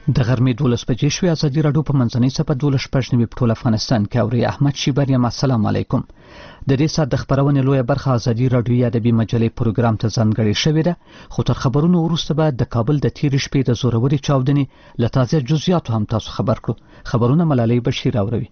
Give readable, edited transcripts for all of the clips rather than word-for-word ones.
د غرمې 12 بجې شوې. ازادي راډیو په منځنۍ صفحه 12 په ټول افغانستان کې اوري. احمد شیبر یم. السلام علیکم. د دې سات د خبرونې لویه برخه ازادي راډیو یا ادبي مجلې پروګرام ته ځانګړې شوې ده، خو تر خبرونو وروسته به د کابل د تیر شپې د زوروري چاودنې له تازه جزئیاتو هم تاسو خبر کړو. خبرونه ملالۍ بشیر اوروي.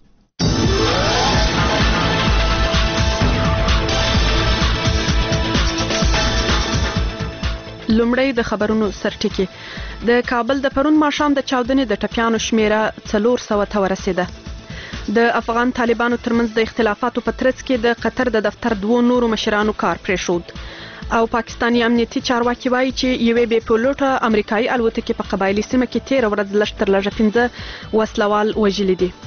لومړی د خبرونو سرټکی. د کابل د پرون ماښام د چاودنې د ټپیانو شمیره 400 ته ورسېده. د افغان طالبانو ترمنځ د اختلافاتو په ترڅ کې د قطر د دفتر 2 نورو مشرانو کار پرېښود. او پاکستاني امنیتي چارواکي وایي چې یوې بې پیلوټه امریکایي الوتکې په قبایلي سیمه کې 13 ورځ لږ تر لږه 15 وسلوال وژلي دي.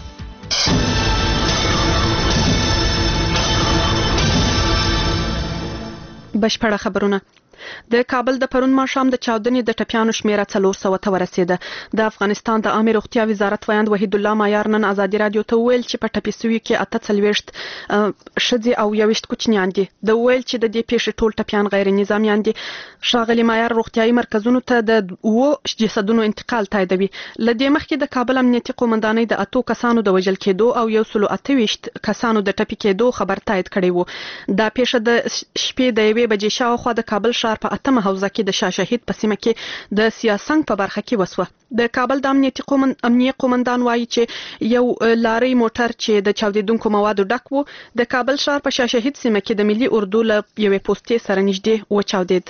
بشپړه خبرونه. د کابل د پرون ماښام د چاودنې د ټپیانو شمیره 400 ته ورسېده. د افغانستان د عامه روغتیا وزارت ویاند وحید الله مایار نن ازادي راډیو ته ویل چې په ټپي سوي کې 48 ښځې او 21 کوچنیان دي. د ویل چې د دې پیښې ټول ټپیان غیر نظامیان دي. ښاغلي مایار روغتیايي مرکزونو ته د 2 جسدونو انتقال تاییدوي. لدې مخکې د کابل امنیتي قومندانۍ د 8 کسانو د وژل کېدو او 128 کسانو د ټپي کېدو خبر تایید کړی و. دا پیښه د شپې د 1 بجې شاوخوا د کابل ښار په 8مه حوزه کې د شاه شهید په سیمه کې د سیاسنګ په برخه کې وسوه. د کابل د امنیتي قومندان وایي چې یو لارۍ موټر چې د چاودیدونکو موادو ډک و د کابل ښار په شاه شهید سیمه کې د ملي اردو له یوې پوستې سره نږدې وچاودید.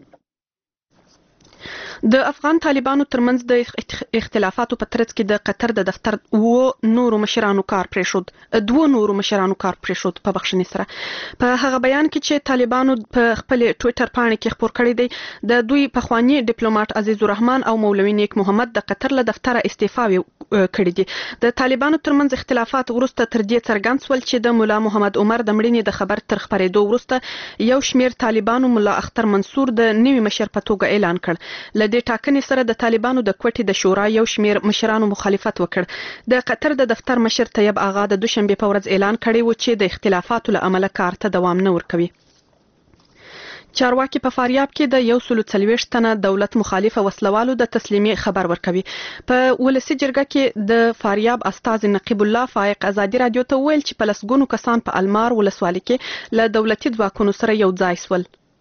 د افغان طالبانو ترمنځ د اختلافاتو په ترڅ کې د قطر د دفتر 2 نورو مشرانو کار پرېښود په بخښنې سره. په هغه بیان کې چې طالبانو په خپل ټوئیټر باندې کې خبر کړی دی، د دوی پخوانی ډیپلوماټ عزیز الرحمن او مولوی نیک محمد د قطر له دفتره استعفا کړې دي. د طالبانو ترمنځ اختلافات وروسته تر دې څرګند شول چې د مولا محمد عمر د مړینې د خبر تر خبرېدو وروسته یو شمیر طالبانو مولا اختر منصور د نوي مشر په توګه اعلان کړ. د ټاکنې سره د طالبانو د کوټې د شورا یو شمیر مشرانو مخالفت وکړ. د قطر د دفتر مشر طیب آغا د دوشنبه په ورځ اعلان کړی و چې د اختلافاتو له امله کار ته دوام نه ورکوي. چارواکي په فاریاب کې د 140 تنه دولت مخالفه وسلوالو د تسلیمي خبر ورکوي. په ولسی جرګه کې د فاریاب استاذ نقیب الله فائق ازادي راډیو ته ویل چې په لسګونو کسان په المار ولسوالۍ کې له دولتي ځواکونو سره یو ځای شول.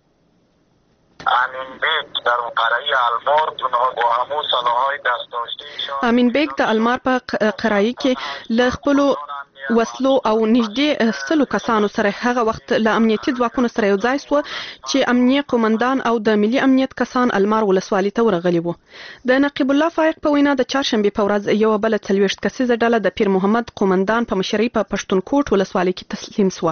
امین بیگ د المار په قرایی کې له خپل وسلو او نږدې 100 کسانو سره هغه وخت له امنیتي ځواکونو سره یو ځای شو چې امنیه قومندان او د ملي امنیت کسان المار ولسوالۍ ته ورغلي وو. د نقیب الله فائق په وینا د چهارشنبه په ورځ یو بل 40 کسیزه ډله د پیر محمد قومندان په مشرۍ په پښتونکوټ ولسوالۍ کې تسلیم شو.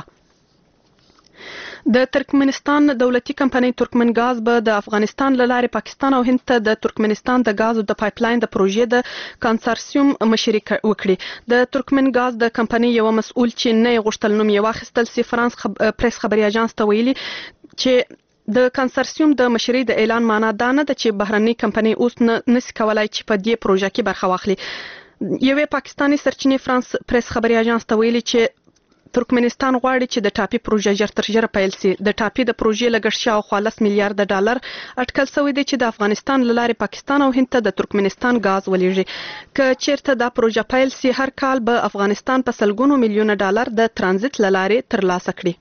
د ترکمنستان دولتي کمپنۍ ترکمن غاز به د افغانستان له لارې پاکستان او هند ته د ترکمنستان د غازو د پایپلاین د پروژې د کانسورسیوم مشري وکړي. د ترکمن غاز د کمپنۍ یو مسؤل چې نه غوښتل نوم یې واخیستل سي فرانس پریس خبري اژانس ته ویلي چې د کانسورسیوم د مشري د اعلان معنا دا نه ده چې بهرنۍ کمپنۍ اوس نس کولای چې په دې پروژه کې برخه واخلي. یوې پاکستاني سرچینې فرانس پریس خبري اژانس ته ویلي چې ترکمنستان غواړي چې د ټاپي پروژه ژر تر ژره پیل شي. د ټاپي د پروژې لګښت شاوخوا 10 میلیارډ ډالر اټکل شوی دی چې د افغانستان له لارې پاکستان او هند ته د ترکمنستان غاز ولېږي. که چیرته دا پروژه پیل شي هر کال به افغانستان په سلګونو میلیونه ډالر د ترانزیت له لارې ترلاسه کړي.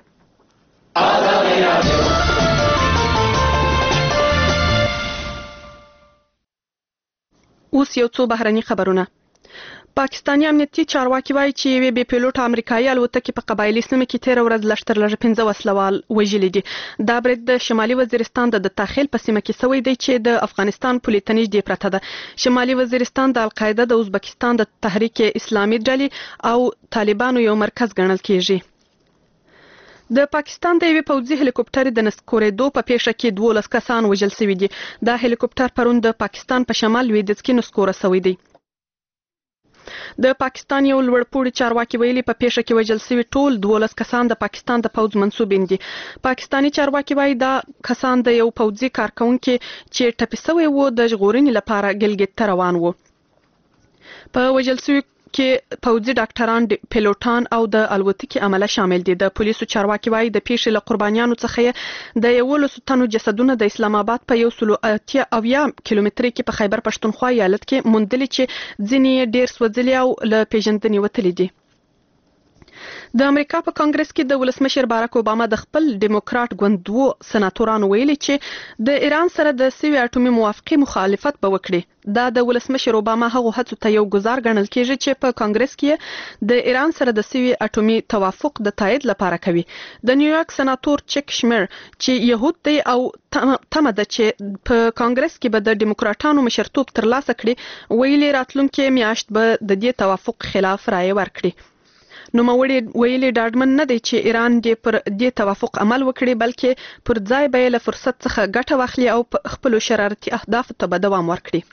اوس یو څو بهرني خبرونه. پاکستاني امنیتي چارواکي وایي چې یوې بې پیلوټه امریکایي الوتکې په قبایلي سیمه کې 13 ورځ لږ تر لږه 15 وسلوال وژلي دي. دا برید د شمالي وزیرستان د تاخیل په سیمه کې شوی دی چې د افغانستان پولې ته نږدې پرته ده. شمالي وزیرستان د القاعده د ازبکستان د تحریک اسلامي ډلې او طالبانو یو مرکز ګڼل کیږي. د پاکستان د یوې پوځي هلیکوپټر د نسکورېدو په پیښه کې 12 کسان وژل شوي دي. دا هلیکوپټر پرون د پاکستان په شمال لویدیځ کې نسکوره شوی دی. د پاکستان یو لوړپوړي چارواکي ویلي په پیښه کې وژل شوي ټول 12 کسان د پاکستان د پوځ منسوبین دي. پاکستاني چارواکي وایي دا کسان د یو پوځي کارکونکي چې ټپي شوی و د ژغورنې لپاره ګلګت ته روان و. په وژل شوي کې پوځي ډاکټران، پیلوټان او د الوتکې عمله شامل دي. د پولیسو چارواکي وایي د پیښې له قربانیانو څخه د 11 تنو جسدونه د اسلام آباد په 180 کیلومتري کې په خیبر پښتونخوا ایالت کې موندلي چې ځینې ډیر سوځلي او له پیژندنې وتلي دي. د امریکا په کانګرس کې د ولسمشر باراک اوباما د خپل ډیموکرات ګوند 2 سناتورانو ویلي چې د ایران سره د سوي اټومي موافقه مخالفت به وکړي. دا د ولسمشر اوباما هغه هڅو ته یو گزار ګڼل کیږي چې په کانګرس کې د ایران سره د سوي اټومي توافق د تایید لپاره کوي. د نیویارک سناتور چک شمیر چې يهود دی او تمه ده چې په کانګرس کې به د ډیموکراټانو مشرتوب ترلاسه کړي، ویلي راتلونکي میاشت به د دې توافق خلاف رائے ورکړي. نوموړي ویلي ډاډمن نه دی چې ایران دې پر دې توافق عمل وکړي، بلکې پر ځای به له فرصت څخه ګټه واخلي او خپل شرارتي اهداف ته به دوام ورکړي.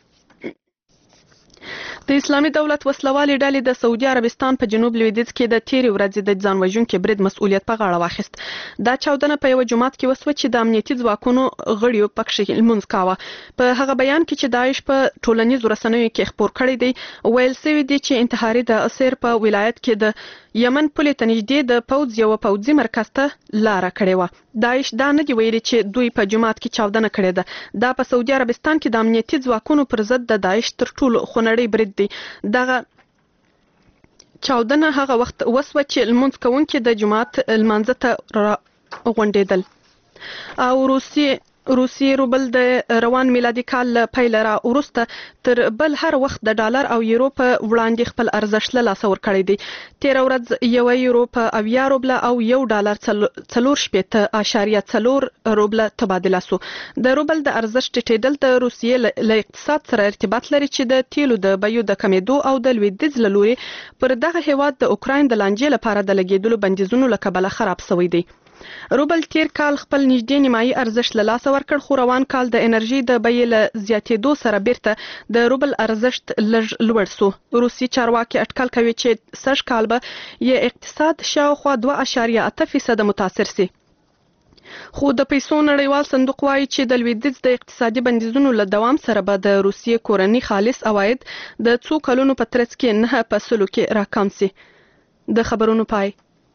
د اسلامي دولت وسلوالې ډلې د سعودي عربستان په جنوب لویدیځ کې د تیرې ورځې د ځان وژونکي برید مسؤلیت په غاړه واخیست. دا چاودنه په یو جماعت کې وسوه چې د امنیتي ځواکونو غړیو پکښې لمونځ کاوه. په هغه بیان کې چې داعش په ټولنیزو رسنیو کې خپور کړی دی، ویل شوی دی چې انتحاري د اسیر په ولایت کې د یمن پولې ته نږدې د پوځ یو پوځي مرکز ته لاره کړې وه. داعش دا نه دی ویلي چې دوی په جماعت کې چاودنه کړې ده. دا په سعودي عربستان کې د امنیتي ځواکونو پر ضد د داعش تر ټولو خونړی برید دی. دغه چاودنه هغه وخت وسوه چې لمونځ کوونکي د جماعت لمانځه ته غونډېدل. او روسي روبل د روان میلادي کال له پیل را وروسته تر بل هر وخت د ډالر او یورو په وړاندې خپل ارزښت له لاسه ورکړی دی. تیر ورځ یو یورو په 80 روبله او یو ډالر 4.4 روبله تبادله سو. د روبل د ارزښت ټیټېدل د روسیې له اقتصاد سره ارتباط لري چې د تیلو د بیو د کمیدو او د لویدیځ له لوري پر دغه هیواد د اوکراین د لانجې لپاره د لګیدلو بندیزونو له کبله خراب شوی دی. روبل تیر کال خپل نږدې نیمایي ارزښت له لاسه ورکړ، خو روان کال د انرژي د بیې له زیاتېدو سره بیرته د روبل ارزښت لږ لوړ سو. روسي چارواکي اټکل کوي چې سږ کال به یې اقتصاد شاوخوا 2.8% متاثر سي. خو د پیسو نړیوال صندوق وایي چې د لویدیځ د اقتصادي بندیزونو له دوام سره به د روسیې کورني خالص عواید د څو کلونو په ترڅ کې 9% کې راکم سي. د خبرونو پای.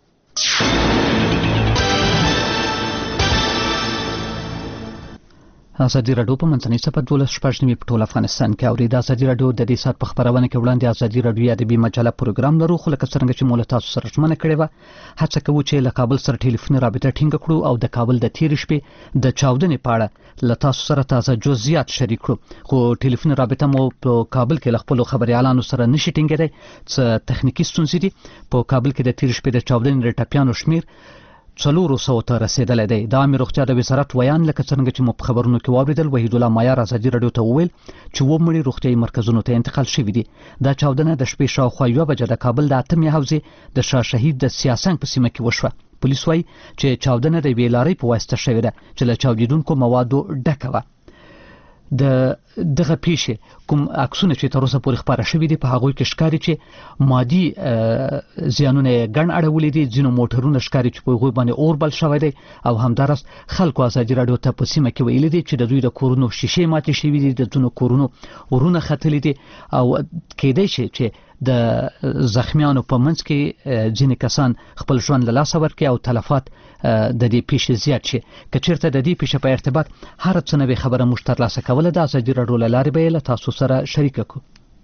ازادي راډیو په منځنۍ صفحه 12 په ټول افغانستان کې اوري. د ازادي راډیو د دې سات په خبرونه کې وړاندې ازادي راډیو ادبي مجله پروګرام لرو، خو لکه څنګه چې مول تاسو سره ژمنه کړې و، هڅه کوو چې له کابل سره ټلیفوني رابطه ټینګه کړو او د کابل د تیر شپې د چاودنې په اړه له تاسو سره تازه جزئیات شریک کړو. خو ټلیفوني رابطه مو په کابل کې له خپل خبريالانو سره نشي ټینګېدای، څه تخنیکی ستونزې دي. په کابل کې د تیر شپې د چاودنې د ټپیانو شمیر 400 ته رسیدلی دی. د عامه روغتیا د وزارت ویان لکه څنګه چې مو په خبرونو کې واوریدل، وحید الله مایار ازادي راډیو ته وویل چې ومړي روغتیايي مرکزونو ته انتقال شوي دي. دا چاودنه د شپې شاوخوا 1 بجه د کابل د اتمې حوزې د شاه شهید د سیاسنګ په سیمه کې وشوه. پولیس وایي چې چاودنه د یوې لارۍ په واسطه شوې ده چې له چاودیدونکو موادو ډکه وه. د دغه پیښې کوم عکسونه چې تر اوسه پورې خبره شوي دي په هغوی کې ښکاري چې مادي زیانونه ګڼ اړولي دي. ځینو موټرونه ښکاري چې په هغوی باندې اور بل شوی دی او همداراز خلکو ازادي راډیو ته په سیمه کې ویلي دي چې د دوی د کورونو شیشې ماتې شوي دي، د ځینو کورونو ورونه ختلي دي او کېدای شي چې د زخمیانو په منځ کې ځینې کسان خپل ژوند له لاسه ورکړي او تلفات د دې پیښې زیات شي. که چیرته د دې پیښې په ارتباط هر څه نوې خبره موږ ترلاسه کوله، د ازادي راډیو له لارې به یې له تاسو سره شریکه کړو.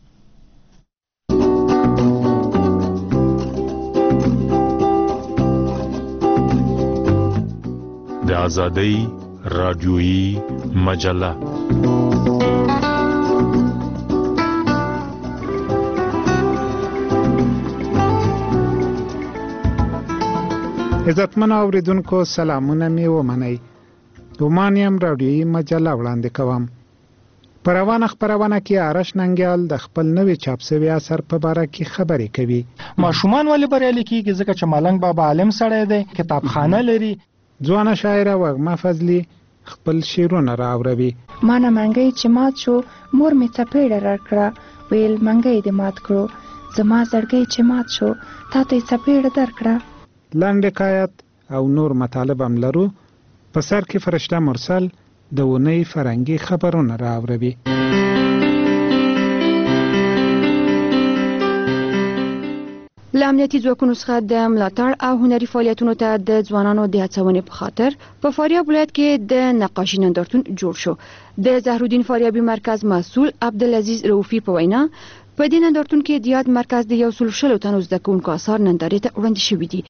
د ازادۍ راډیویي مجله عزتمن اوریدونکو سلامونه می ومنئ. دومانیم راډیویي مجله وړاندې کوم. په روانه خبرونه کې آرش ننګیال د خپل نوې چاپ شوي اثر په باره کې خبرې کوي. ماشومان ولې بریالي کیږي؟ ځکه چې ملنګ بابا عالم سړی دی، کتابخانه لري. ځوانه شاعره وږمه فضلي خپل شعرونه راوړي. ما نه منګی چې مات شو، مور می څپېړه راکړه، ویل منګی دې مات کړو، زما زړګی چې مات شو، تا ته څپېړه درکړه. لنډ حکایت او نور مطالب هم لرو. په سر کې فرشته مرسل د ونې فرنګي خبرونه راوړي. امنیتي ځواکونو څخه د ملاتړ او هنري فعالیتونو ته د ځوانانو د هڅونې په خاطر په فاریاب ولایت کې د نقاشي نندارتون جوړ شو. د زهرالدین فاریابي مرکز مسؤل عبدالعزیز رؤفي په وینا په دې نندارتون کې د یاد مرکز د 140 تنو زده کوونکو اثار نندارې ته وړاندې شوي دي.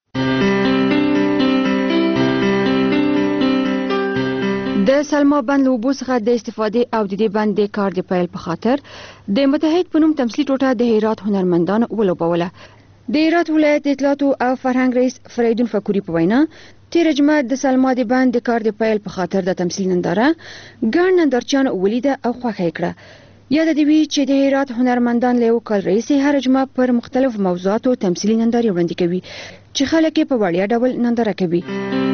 د سلما بند له اوبو څخه د استفادې او د دې بند د کار د پیل په خاطر د متحد په نوم تمثیلي ټوټه د هرات هنرمندانو ولوبوله. د هرات ولایت د اطلاعاتو او فرهنګ رئیس فریدون فکوري په وینا تیر جمعه د سلما د بند د کار د پیل په خاطر د تمثیل ننداره ګڼ نندارچیان ولیده او خوښه یې کړه. یاد دې وي چې د هرات هنرمندان له یو کال راهیسې هر جمعه پر مختلف موضوعاتو تمثیلي نندارې وړاندې کوي چې خلک یې په وړیا ډول ننداره کوي.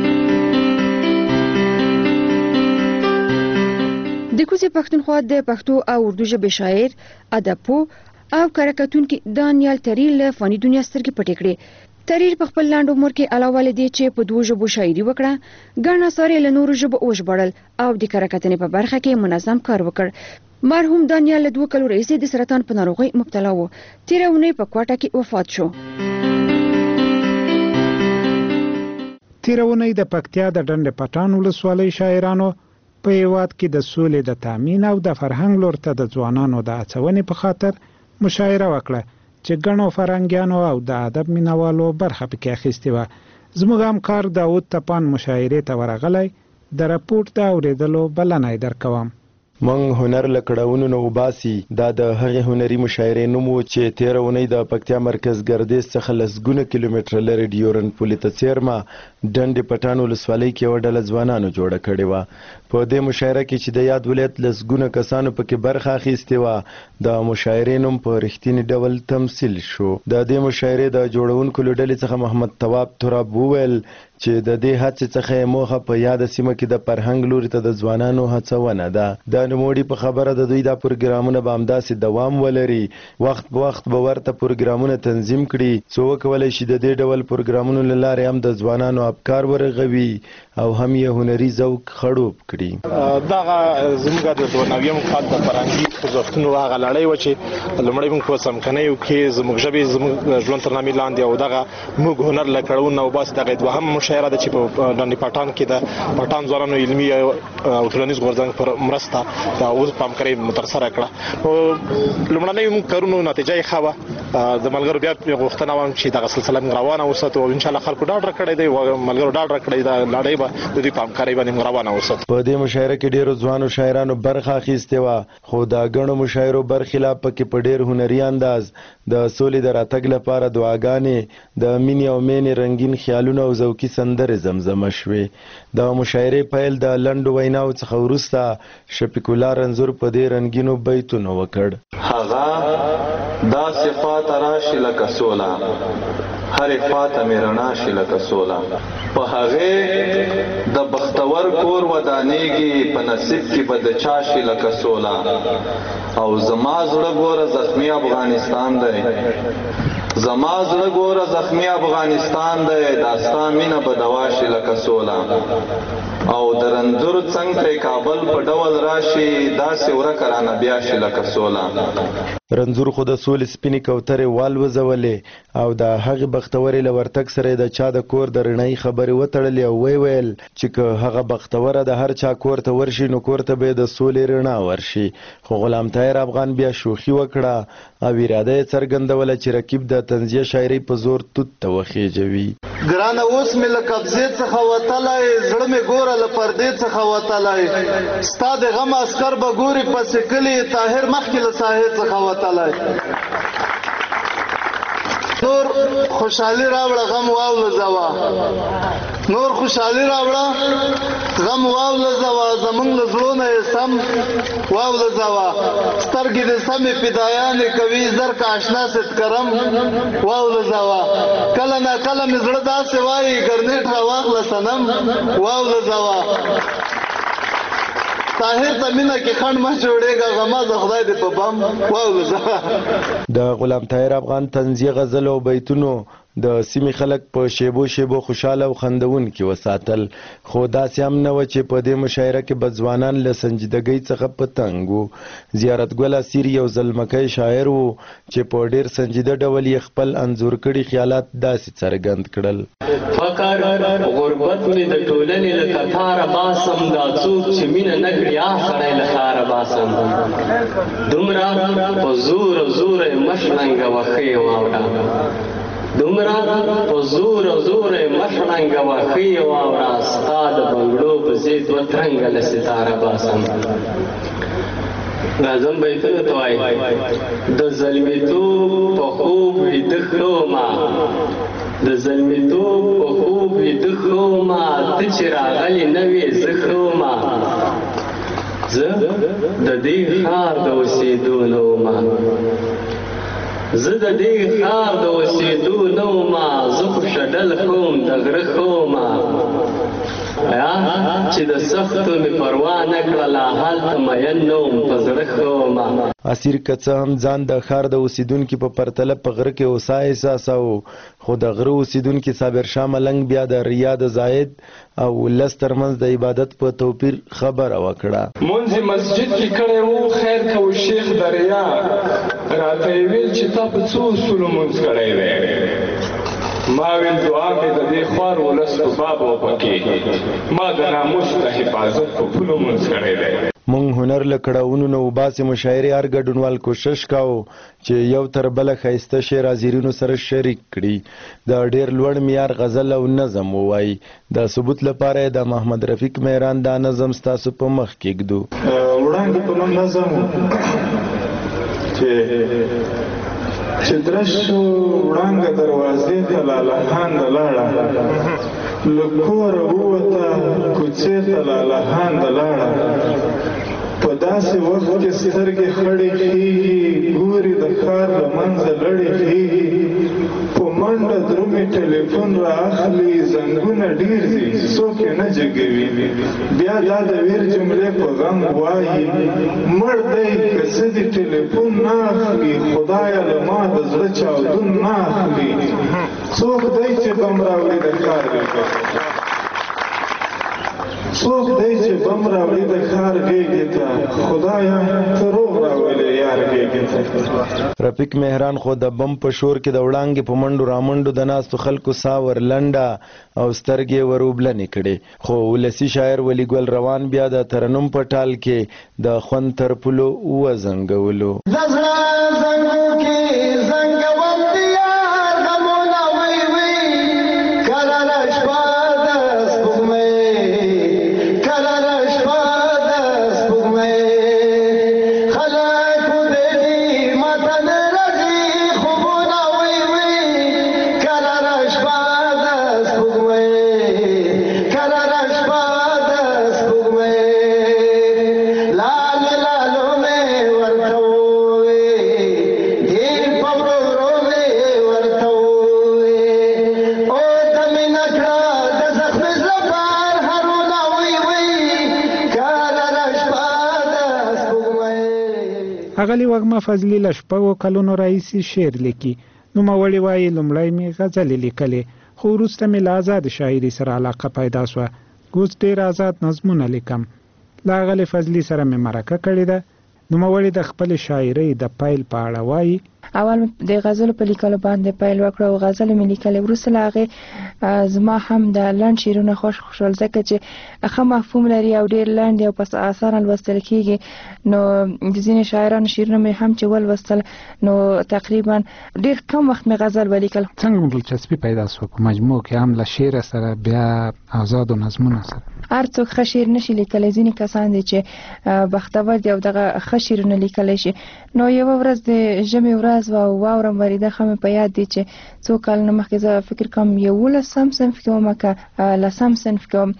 د کوزې پښتونخوا د پښتو او اردو ژبې شاعر، ادبپوه او کارکاتونکي دانیال تریر له فاني دنیا سترګې پټې کړې. تریر په خپل لاند عمر کې علاوه له دې چې په 2 ژبو شاعري وکړه، ګڼ اثار له نورو ژبو وژباړل او د کارکاتنې په برخه کې منظم کار وکړ. مرحوم دانیال له 2 کالو راهیسې د سرطان په ناروغۍ مبتلا و. تیر اونۍ په کوټه کې وفات شو. تیر اونۍ د پکتیا د ډنډ پټان ولسوالۍ شاعرانو په هیواد کې د سولې د تامین او د فرهنګ لور ته د ځوانانو د هڅونې په خاطر مشاعره وکړه چې ګڼو فرهنګیانو او د ادب مینوالو برخه پکې اخیستې وه. زموږ همکار داود تپان مشاعرې ته ورغلی، د راپورټ د اورېدلو بلنه یې درکوم. من هنر لکړاونو نو باسي دا د هغې هنري مشاعرې نوم و چې تیره اونۍ د پکتیا مرکز ګردیز څخه لسګونه کیلومتره لرې ډیورن پولې ته څیرمه ډنډ پټان ولسوالۍ کې یوه ډله ځوانانو جوړه کړې وه. په دې مشاعره کې چې د یاد ولایت لسګونه کسانو پکې برخه اخیستې وه، د مشاعرې نوم په رښتیني ډول تمثیل شو. د دې مشاعرې د جوړونکو له ډلې څخه محمد تواب تراب وویل چې د دې هڅې څخه یې موخه په یاده سیمه کې د فرهنګ لوري ته د ځوانانو هڅونه ده. د نوموړي په خبره د دوی دا پروګرامونه به همداسې دوام ولري، وخت په وخت به ورته پروګرامونه تنظیم کړي څو وکولی شي د دې ډول پروګرامونو له لارې هم د ځوانانو افکار ورغوي او هم یې هنري ذوق خړوب کړي. دغه زموږ د 92م کال د فرهنګي خوځښتونو هغه لړۍ وه چې لومړی موږ په څمکنیو کې زموږ ژبې زموږ ژوند تر نامې لاندې او دغه موږ هنر له کړاوونو وباسي دغه دوهم مشاعره ده چې په ډنډ پټان کې د پټان ځوانانو علمي او ټولنیز غورځنګ پر مرسته د اوس په همکارۍ مترسره کړه. لومړنیو موږ کارونو نتیجه یې ښه وه. د ملګرو بیا غوښتنه وه چې دغه سلسله موږ روانه وساتو او انشاءالله خلکو ډاډ راکړی دی، ملګرو ډاډ راکړی دا لړۍ به د دوی په همکارۍ باندې موږ روانه وساتو. په دې مشاعره کې ډېرو ځوانو شاعرانو برخه اخیستې وه، خو د ګڼو مشاعرو برخلاف پکې په ډېر هنري انداز د سولې د راتګ لپاره دعاګانې، د مینې او مینې رنګین خیالونه او ذوقي سندرې زمزمه شوې. د مشاعرې پیل د لنډو ویناو څخه وروسته شفیق الله رنځور په دې رنګینو بیتونو وکړ. هغه دا صفات راشي لکه سوله، هر خواته مې رڼا شي لکه سوله، په هغې د بختور کور ودانېږي، په نصیب کې به د چا شي لکه سوله. او زما زړه ګوره زخمی افغانستان دی، زما زړه ګوره زخمی افغانستان دی، داستا مینه به دوا شي لکه سوله. او د رنځور څنګ پرې کابل په ډول راشي، داسې ورکه رانه بیا شي لکه سوله. رنځور خو د سولې سپینې کوترې والوځولې او د هغې بختورې له ورتګ سره د چا د کور د رڼایي خبرې وتړلې او ویل چې که هغه بختوره د هر چا کور ته ورشي نو کور ته به د سولې رڼا ورشي. خو غلام طاهر افغان بیا شوخي وکړه او اراده یې څرګندوله چې رقیب د طنزیه شاعرۍ په زور توت ته وخېجوي. ګرانه اوس مې له قبضې څخه وتلی، زړه مې ګوره له پردې څخه وتلی، ستا د غم عسکر به ګوري پسې کلي، طاهر مخکې له ساحې څخه وتلی. نور خوشحالي راوړه غم واولځوه، نور خوشحالي راوړه غم واولځوه، زمونږ له زړونه یې سم واولځوه، سترګې دې سمې فدایانې کوي، زر که اشنا ستکرم واولځوه، کله نا کله مې زړه داسې وایي ګرنیټ راواخله صنم واولځوه. طاهر ته مینه کې خنډ مه جوړېږه، غمه د خدای دې په بم واولځه. د غلام طاهر افغان طنزیه غزل او بیتونو د سیمې خلک په شیبو شیبو خوشاله او خندونکي وساتل، خو داسې هم نه وه چې په دې مشاعره کې به ځوانان له سنجیدګۍ څخه په تنګ وو. زیارت ګل اسیر یو ځلمکی شاعر و چې په ډېر سنجیده ډول یې خپل انځور کړي خیالات داسې څرګند کړل. فقر غربت مې د ټولنې له کتاره باسم، دا څوک چې مینه نه کړي سړی له ښاره باسم. دومره په زور زور مشړنګه وښې واوره، دومره په زور زور مشړنګه وښې واوره، ستا د بنګړو په ضد وترنګه له ستاره باسم. نظم بیتونه ته وایي د زلمیتوب په خوب ویده کړومه، د زلمیتوب په خوب ویده کړومه، ته چې راغلې نه وې زه کړومه، زه د دې ښار د اوسېدو نه ومه، زه د دې ښار د اوسېدو نه ومه، زه خو شډل خوم د غره خومه، چې د سختو مې پروا نه کړله هلته مین نه وم په زړه ښه. اسیر که څه هم ځان د ښار د اوسیدونکي په پرتله په غره کې هوسا احساساوه، خو د غره اوسیدونکي صابر شاه ملنګ بیا د ریاض زاید او ولس ترمنځ د عبادت په توپیر خبره وکړه. مونځ مسجد کې کړی وو خیر کو شیخ د ریا، راته یې ویل چې تا په څو اصولو مونځ کړی دی، ما ویل دعا مې د دې خوار ولس په باب وپکې، ما د ناموس د حفاظت په پولو مونځ کړی دی. مونږ هنر له کړاوونو نه وباسې مشاعرې هر ګډونوال کوشش کاوه چې یو تر بله ښایسته شعر حاضرینو سره شریک کړي، د ډېر لوړ معیار غزل او نظم ووایي. د ثبوت لپاره یې د محمد رفیق مهران دا نظم ستاسو په مخ کې ږدو. وړاندې په نوم نظم چې درش شو وړانګه دروازې ته لالهانده لاړه، له کوره ووته کوڅې ته لالهانده لاړه، په داسې وخت کې سترګې خړې کېږي، ګوري د ښار له منځه لړې کېږي، په منډه درومې ټلیفون را اخلي، زنګونه ډېر دي څوک یې نه جګوي، بیا دا د ویر جملې په غم وایي، مړ دی که څه دي ټلیفون نه اخلي، خدایه له ما د زړه چاودون نه اخلي، څوک دی چې بم راوړي د ښار غېږې، څوک دی چې بم راوړي د ښار غېږې ته، خدایه ته روغ راولې یار غېږې ته. رفیق مهران خو د بم په شور کې د وړانګې په منډو رامنډو د ناستو خلکو ساه ورلنډه او سترګې وروبلنې کړې، خو ولسي شاعر ولی ګل روان بیا د ترنم په ټال کې د خوند تر پلو وزنګولو. اغلی وږمه فضلي له شپږو کلونو راهیسې شعر لیکي. نوموړې وایي لومړی مې غزلې لیکلې، خو وروسته مې له ازاد شاعري سره علاقه پیدا شوه. اوس ډېر آزاد نظمونه لیکم. له اغلې فضلي سره مې مرکه کړې ده. نوموړې د خپل شاعرۍ د پیل په اړه وایي. اول د غزل په لیکلو باندې پیل وکړ او غزل مې لیکلې، وروسته له هغې زما هم د لنډ شعرونه خوښ ځکه چې ښه مفهوم لري او ډېر لنډ او په اسانه لوستل کېږي. نو د ځینې شاعرانو شعرونه مې هم چې ولوستل نو تقریبا ډېر کم وخت مې غزل ولیکل. څنګه دلچسپي پیدا شوه په مجموع کې هم له شعر سره بیا آزادو نظمونو سره؟ هر څوک ښه شعر نشي لیکلی، ځینې کسان دي چې بختور دي او دغه ښه شعرونه لیکلی شي. نو یوه ورځ د ژمي ورځ واورم وریده ښه مې په یاد دي چې څو کلونه مخکې زه فکر کوم 11 صنف کې وم که 10 صنف کې وم،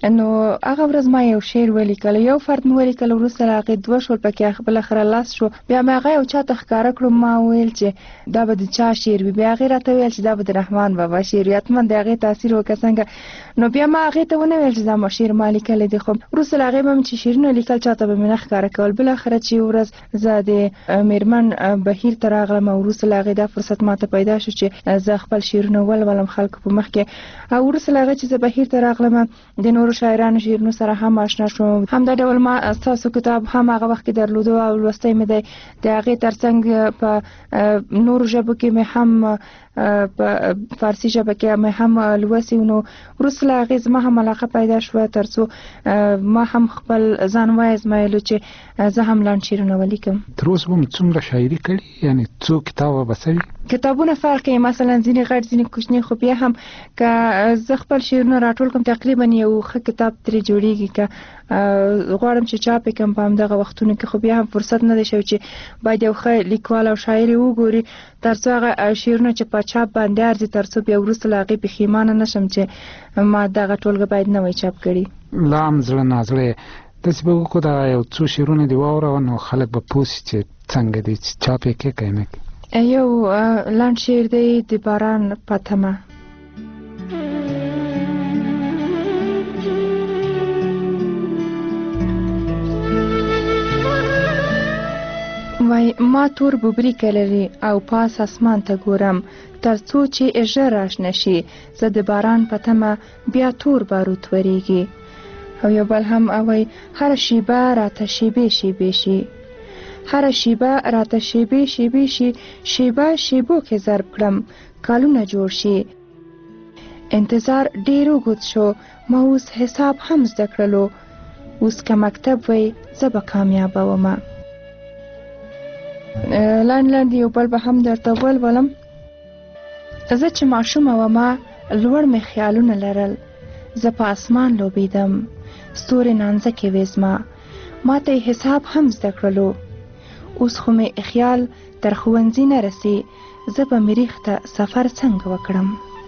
نو هغه ورځ ما یو شعر ولیکل، یو فرد مې ولیکل، وروسته له هغې دوه شول، پکې بالاخره لاس شو. بیا مې هغه یو چا ته ښکاره کړو، ما ویل چې دا به د چا شعر وي. بیا هغې راته ویل چې دا به د رحمان بابا شعر وي. حتما د هغې تاثیر وکړه څنګه. نو بیا ما هغې ته ونه ویل چې دا شعر ما لیکلی دی، خو وروسته له هغې به مې چې شعرونه لیکل چا ته به مې نه ښکاره کول. بالاخره چې یو ورځ زه د میرمن بهیر ته راغلم او وروسته له هغې دا فرصت ما ته پیدا شو چې زه خپل شعرونه ولولم خلکو په مخ کې. او وروسته له هغې چې زه بهیر ته راغلم د نورو شاعرانو شعرونو سره هم آشنا شوم. همدا ډول ما ستاسو کتاب هم هغه وخت کې درلودو او لوستی مې دی. د هغې ترڅنګ په نورو ژبو کې مې هم په فارسي ژبه کې مې هم لوسي. نو وروسته له هغې زما هم علاقه پیدا شوه تر څو ما هم خپل ځان وازمایلو چې زه هم لنډ شعرونه ولیکم. تر اوسه به مو څومره شاعري کړې؟ یعنې څو کتابه به څه وي؟ کتابونه فرق کوي، مثلا ځینې غټ ځینې کوچني، خو بیا هم که زه خپل شعرونه راټول کړم تقریبا یو ښه کتاب ترې جوړیږي. که غواړم چې چاپ یې کړم په همدغه وختونو کې، خو بیا هم فرصت نه دی شوی چې باید یو ښه لیکوال او شاعر یې وګوري تر څو هغه شعرونه چې په چاپ باندې ارزي، تر څو بیا وروسته له هغې پښیمانه نه شم چې ما دغه ټولګه باید نوی چاپ کړي. لا هم زړه نازړه داسې به وکړو دا یو څو شعرونه دې واوروه نو خلک به پوه شي چې څنګه دي چې چاپ یې کړې که یې نه کړې. یو لنډ شعر دی د باران په تمه. وای ما تور ببریکه لري او پاس اسمان ته ګورم، تر څو چې ژر راشنه شي زه د باران په تمه بیا تور باروت وریږي. او یو بل هم وای هر شیبه راته شیبې شیبې شي، هر شیبه راته شیبې شیبې شي، شیبه شیبو کې ضرب کړم کالونه جوړ شي. انتظار ډیر اوږد شو، ما اوس حساب هم زده کړلو، اوس که مکتب وای زه به کامیابه ومه. لنډ لنډ یو بل به هم درته ولولم. زه چې ماشومه ومه لوړ مې خیالونه لرل، زه په اسمان لوبېدم ستوري نانځکې وې زما، ما ته یې حساب هم زده کړلو، اوس خو مې خیال تر ښوونځي نه رسي، زه به مریخ ته سفر څنګه وکړم.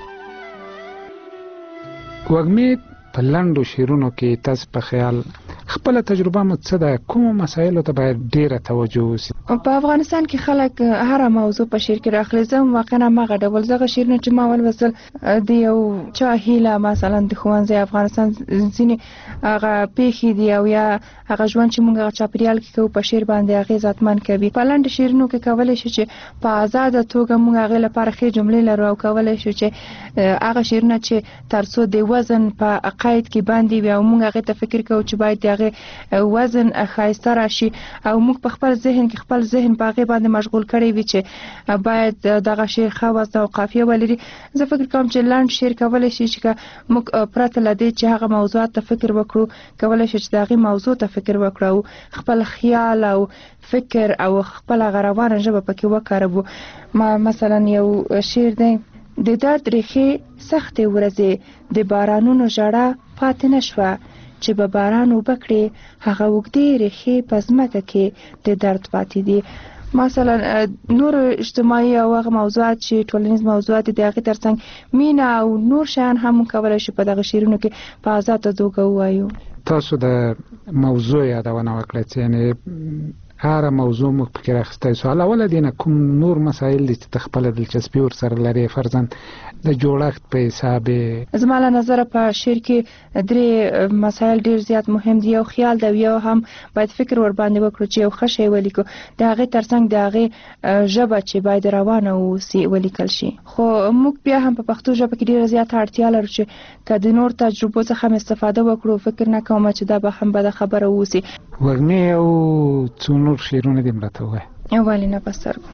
وږمې په لنډو شعرونو کې تاسو په خیال خپله تجربه مو څه ده؟ کومو مسایلو ته باید ډیره توجه وشي؟ په افغانستان کې خلک هره موضوع په شعر کې راخلي. زه واقعا همغه ډول دغه شعرونه چې ما ولوستل د یو چا هیله، مثلا د ښوونځي افغانستان ځینې هغه پیښې دي او یا هغه ژوند چې موږ هغه چاپریال کې کوو په شعر باندې اغېز اتمن کوي. په لنډ شعرونو کې کولی شو چې په آزاده توګه موږ هغې لپاره ښې جملې لرو او کولی شو چې هغه شعرونه چې تر څو د وزن په قید کې باندې وي او موږ هغې ته فکر کوو چې باید د هغې وزن ښایسته راشي او موږ په خپل ذهن کې خپل ذهن په هغې باندې مشغول کړی وي چې باید دغه شعر ښه وزن او قافیه ولري. زه فکر کوم چې لنډ شعر کولی شي چې موږ پرته له دې چې هغه موضوعات ته فکر وکړو کولی شي چې د هغې موضوع ته فکر وکړو او خپل خیال او فکر او خپل هغه روانه ژبه پکې وکاروو. مثلا یو شعر دی: د درد ریښې سختې ورځې د بارانونو ژړا پاتې نه شوه، چې به باران اوبه کړي هغه اوږدې ریښې په ځمکه کې د درد پاتې دي. مثلا نور اجتماعي او هغه موضوعات چې ټولنیز موضوعات دي د هغې ترڅنګ مینه او نور شیان هم کولی شي په دغه شعرونو کې په آزاده توګه ووایو. تاسو د موضوع یادونه وکړه چې یعنې هره موضوع موږ پکې راخیستی سو. علاوه دې نه کوم نور مسایل دي چې ته خپله دلچسپي ورسره لرې، فرضاً د جوړښت په حساب؟ زما له نظره په شعر کې درې مسایل ډېر زیات مهم دي. یو خیال دی، یو هم باید فکر ورباندې وکړو چې یو ښه شی ولیکو، د هغې ترڅنګ د هغې ژبه چې باید روانه واوسي ولیکل شي. خو موږ بیا هم په پښتو ژبه کې ډېره زیاته اړتیا لرو چې که د نور تجربو څخه هم استفاده وکړو. فکر نه کوم چې دا به هم بده خبره واوسي. وږمې او څو نور شعرونه دې راته ووایه. ولې نه په سترګو.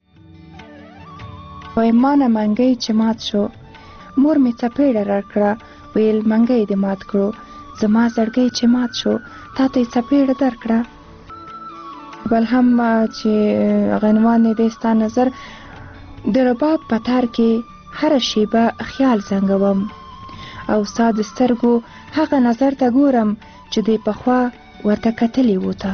وایي ما نه منګی چې مات شو، مور مې څپېړه راکړه، ویل منګی دې مات کړو، زما زړګی چې مات شو تا ته یې څپېړه درکړه. بل هم چې عنوان یې دی ستا نظر: د رباب په تار کې هره شیبه خیال زنګوم او ستا د سترګو هغه نظر ته ګورم چې دی پخوا ورته کتلی و ته.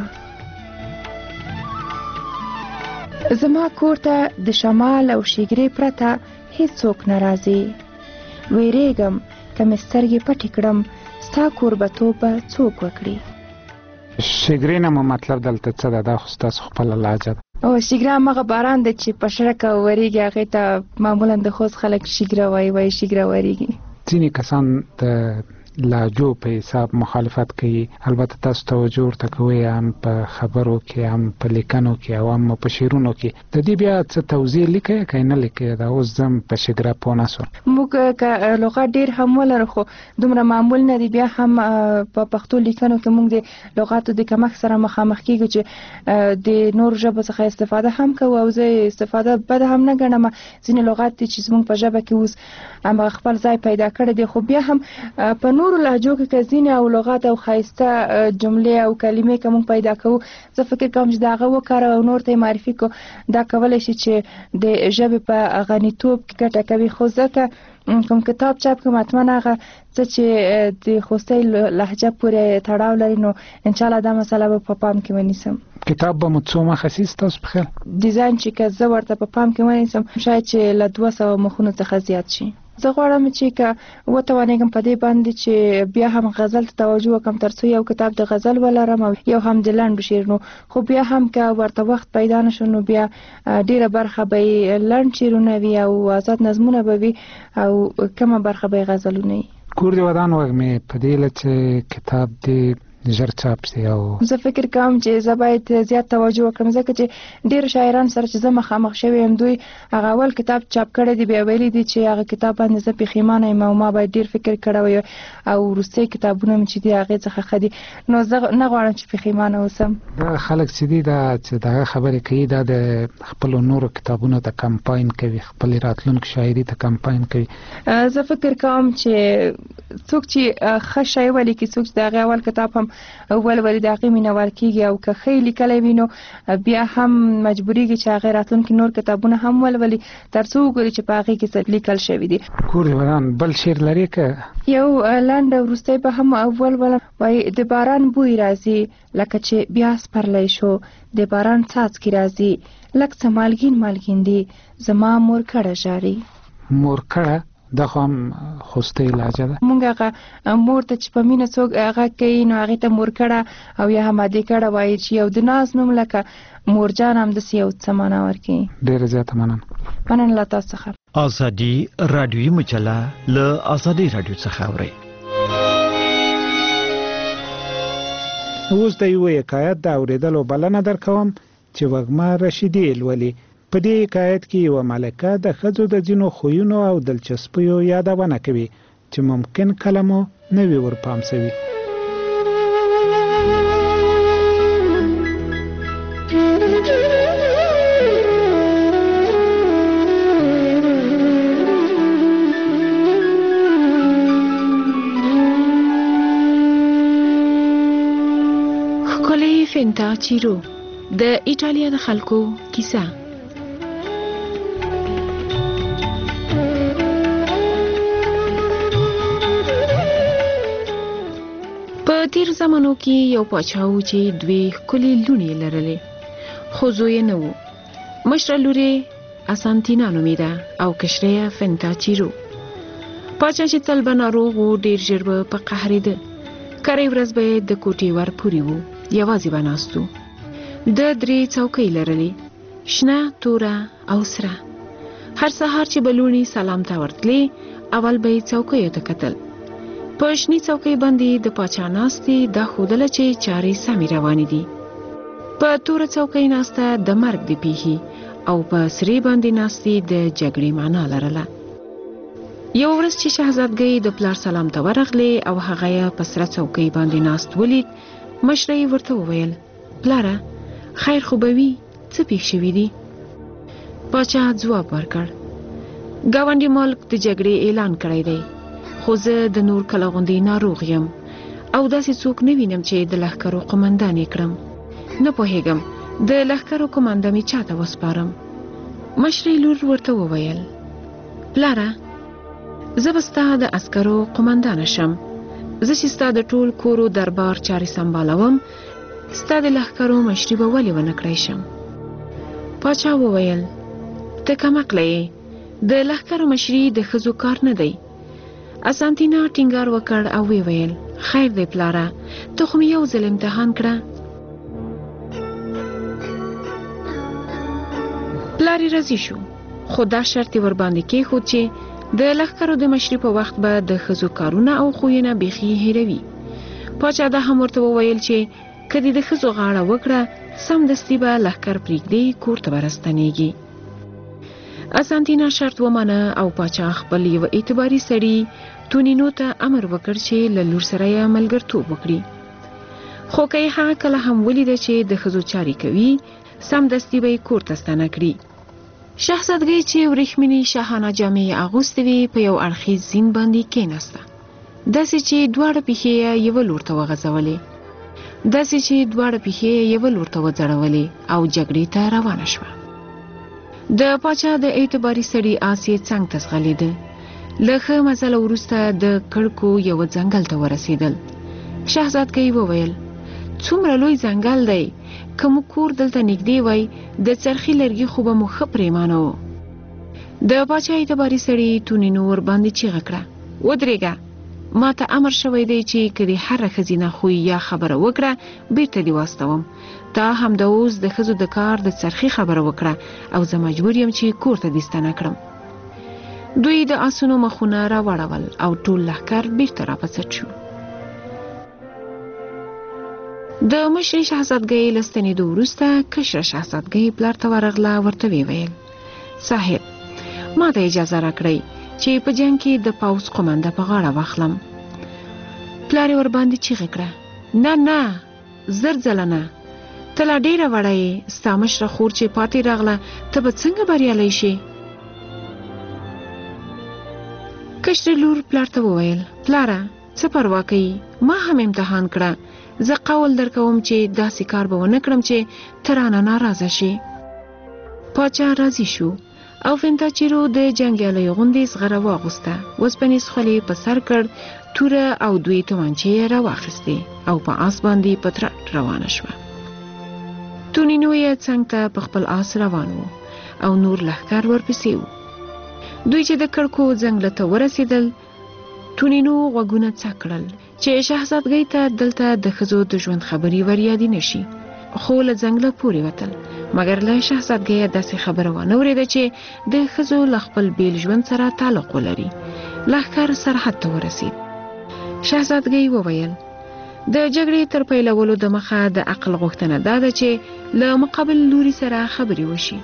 زما کور ته د شمال او شیګرې پرته هیڅوک نه راځي، ویریږم که مې سترګې پټې کړم ستا کوربتوب به څوک وکړي؟ شګرې نه مو مطلب دلته څه ده؟ دا خو ستاسو خپله لهجه ده. او شګره همغه باران دی چې په شړکه ورېږي، هغې ته معمولا د خوست خلک شګره وایي شګره ورېږي. ځینې کسان د لهجو په حساب مخالفت کوي، البته تاسو توجه ورته کوئ، هم په خبرو کې، هم په لیکنو کې، او هم په شعرونو کې. د دې بیا څه توضیح لیکئ که نه لیکئ؟ دا اوس زم په شګره پوه نه سوم. موږ که لغت ډېر هم ولرو خو دومره معمول نه دی، بیا هم په پښتو لیکنو کې موږ د لغاتو د کمښت سره مخامخ کېږو چې د نورو ژبو څخه استفاده هم کوو، او زه استفاده بده هم نه ګڼم. ځینې لغات دي چې زموږ په ژبه کې اوس همغه خپل ځای پیدا کړی دی، خو بیا هم په نورو لهجو کې ځینې او لغات او ښایسته جملې او کلمې که موږ پیدا کوو، زه فکر کوم چې د هغه وکاروو او نور ته یې معرفي کړو. دا کولی شي چې د ژبې په غنیتوب کې ګټه کوي. خو ځکه کوم کتاب چاپ کوم حتما هغه څه چې د خوستۍ لهجه پورې تړاو لري، نو انشاءالله دا مسله به په پام کې ونیسم. کتاب به مو څو مخه سي ستاسو په خیال؟ ډیزاین چې که زه ورته په پام کې ونیسم، شاید چې له 200 مخونو څخه زیات شي. زه غواړم چې که وتوانېږم په دې باندې چې بیا هم غزل ته توجه وکړم، تر څو یو کتاب د غزل ولرم او یو هم د لنډو شعرونو. خو بیا هم که ورته وخت پیدا نه شو، نو بیا ډیره برخه به یې لنډ شعرونه وي او آزاد نظمونه به وي، او کمه برخه به یې غزلونه وي. کور دې ودان وږمې په دې هیله چې کتاب دې ژر چاپ شي. او زه فکر کوم چې زه باید زیات توجه وکړم، ځکه چې ډېر شاعران سره چې زه مخامخ شوی یم، دوی هغه اول کتاب چاپ کړی دی، بیا ویلي دي چې هغه کتاب باندې زه پښیمانه یم او ما باید ډېر فکر کړی وی، او وروستي کتابونه مې چې دي هغې څخه ښه دي. نو زه نه غواړم چې پښیمانه اوسم. دا خلک چې دي دا چې دغه خبرې کوي، دا د خپلو نورو کتابونو ته کمپاین کوي، خپلې راتلونکي شاعري ته کمپاین کوي. زه فکر کوم چې څوک چې ښه شی ولیکي، څوک چې د هغې اول کتاب هم ولولي، د هغې مینهوال کېږي، او که ښه یې لیکلی وي نو بیا هم مجبورېږي چې هغې راتلونکي نور کتابونه هم ولولي، تر څو وګوري چې په هغې کې څه لیکل شوي دي. کور دې ودان بل شعر لرې که؟ یو لنډ وروستی به هم ولولم. وایي د باران بوی راځي لکه چې بیا سپرلی شو، د باران څاڅکي راځي لږ څه مالګین مالګین دي، زما مورکړه ژاړي. مورکړه دا خو هم خوستۍ لهجه ده. مونږ هغه مور ته چې په مینه څوک هغه کوي، نو هغې ته مورکړه او یا هم ادې کړه وایي، چې یو د ناز نوم لکه مورجان همداسې یو څه معنا ورکوي. ډېره زیاته مننه له تاسو څخه. ازادي راډیویي مجله له ازادي راډیو څخه اورئ. اوس د یوه حکایت د اورېدلو بلنه درکوم چې وږمه رشیدي لولي. په دې حکایت کې یوه ملکه د ښځو د ځینو خویونو او دلچسپیو یادونه کوي چې ممکن کله مو نه وي ورپام سوي. ښکلی فنتاچیرو د ایټالیا د خلکو کیسه. په تیر زمانو کې یو پاچا و چې دوی ښکلې لوڼې لرلې، خو زوی یې نه و. مشره لور یې اسانتینا نومېده او کشره یې فنتاچیرو. پاچا چې تل به ناروغ و، ډېر ژر به په قهرېده. کرۍ ورځ به یې د کوټې ور پورې و، یوازې به ناست و. د 3 څوکۍ لرلې، شنه، توره او سره. هر سهار چې به لوڼې سلام ته ورتلې، اول به یې څوکیو ته کتل. په شنې څوکۍ باندې د پاچا ناستې دا ښودله چې چارې سمې روانې دي. په توره څوکۍ ناسته د مرګ د پیښې او په سرې باندې ناستې د جګړې معنا لرله. یو ورځ چې شهزادګۍ د پلار سلام ته ورغلې او هغه یې په سره څوکۍ باندې ناست ولید، مشره یې ورته وویل: پلاره، خیر خو به وي، څه پېښ شوي دي؟ پاچا ځواب ورکړ: ګاونډي ملک د جګړې اعلان کړی دی، خو زه د نور کله غوندې ناروغ یم او داسې څوک نه وینم چې د لښکرو قمندان یې کړم. نه پوهېږم د لښکرو قمانده مې چاته وسپارم. مشرې لور ورته وویل: پلاره، زه به ستا د عسکرو قمندانه شم. زه چې ستا د ټول کورو دربار چارې سمبالوم، ستا د لښکرو مشري به ولې ونه کړی شم؟ پاچا وویل: ته کمعقله یې، د لښکرو مشري د ښځو کار نه دی. اسانتینا ټینګار وکړ او وی ویل خیر دی پلاره ته خو یو ځل امتحان کړه. پلاری راضي شو خو دا شرط ور باندې کېښود چې د لښکرو د مشري په وخت به د ښځو کارونه او خویونه بیخي هیروي. پاچا دا هم ورته وویل چې کدی د ښځو غاړه وکړه سمدستي به لښکر پرېږدي کور ته به راستنېږي. اسانتینا شرط ومانه او پاچا خپل یو اعتباري سړي تونینو ته امر وکړ چې له لور سره یې ملګرتوب وکړي. خو که یې هغه کله هم ولیده چې د ښځو چارې کوي سمدستي به یې کور ته ستنه کړي. شهزادګۍ چې وریښمینې شاهانه جامې یې اغوستې وې په یو اړخیز زین باندې کېناسته، داسې چې دواړه پښې یې یوه لور ته وغځولې او جګړې ته روانه شوه. د پاچا د اعتباري سړي آس یې څنګ ته ځغلېده. له ښه مزله وروسته د کړکو یوه ځنګل ته ورسېدل. شهزادګۍ وویل څومره لوی ځنګل دی، که مو کور دلته نږدې وای د څرخي لرګي خو به مو ښه پرېمانه و. د پاچا اعتباري سړي تونینو ور باندې چیغه کړه ودرېږه، ما ته امر شوی دی چې که دې هره ښځینه خوی یا خبره وکړه بیرته دې واستوم. تا همدا اوس د ښځو د کار د څرخي خبره وکړه او زه مجبور یم چې کور ته دې ستنه کړم. دوی د آسونو مخونه راواړول او ټول لښکر بیرته راپڅټ شو. د مشرې شهزادګۍ له ستنېدو وروسته کشره شهزادګۍ پلار ته ورغله، ورته ویې ویل صاحب ما ته اجازه راکړئ چې په جنګ کې د پوځ قومنده په غاړه واخلم. پلار یې ورباندې چیغې کړه نه نه زر ځله نه، ته لا ډېره وړه یې، ستا مشره خور چې پاتې راغله ته به څنګه بریالی شې. کشرې لور پلار ته وویل پلاره څه پروا کوي، ما هم امتحان کړه، زه قول در کوم چې داسې کار به ونه کړم چې ته رانه ناراضه شې. پاچا راضي شو او فنتاچیرو د جنګیالیو غوندې زغره واغوسته، وسپنیز خولۍ په سر کړ، توره او دوی تومانچې یې راواخیستې او په آس باندې په ترټ روانه شوه. تونینو یې څنګ ته په خپل آس روان و او نور لښکر ورپسې و. دوی چې د کړکو ځنګله ته ورسېدل تونینو غوږونه څک کړل چې شهزادګۍ ته دلته د ښځو د ژوند خبرې وریادې نشي، خو له ځنګله پورې وتل، مګر له شهزادګۍ داسې خبره وانه اورېده چې د ښځو له خپل بیل ژوند سره تعلق ولري. لښکر سرحد ته ورسېد. شهزادګۍ وویل د جګړې تر پیلولو د مخه د عقل غوښتنه دا ده چې له مقابل لوري سره خبرې وشي.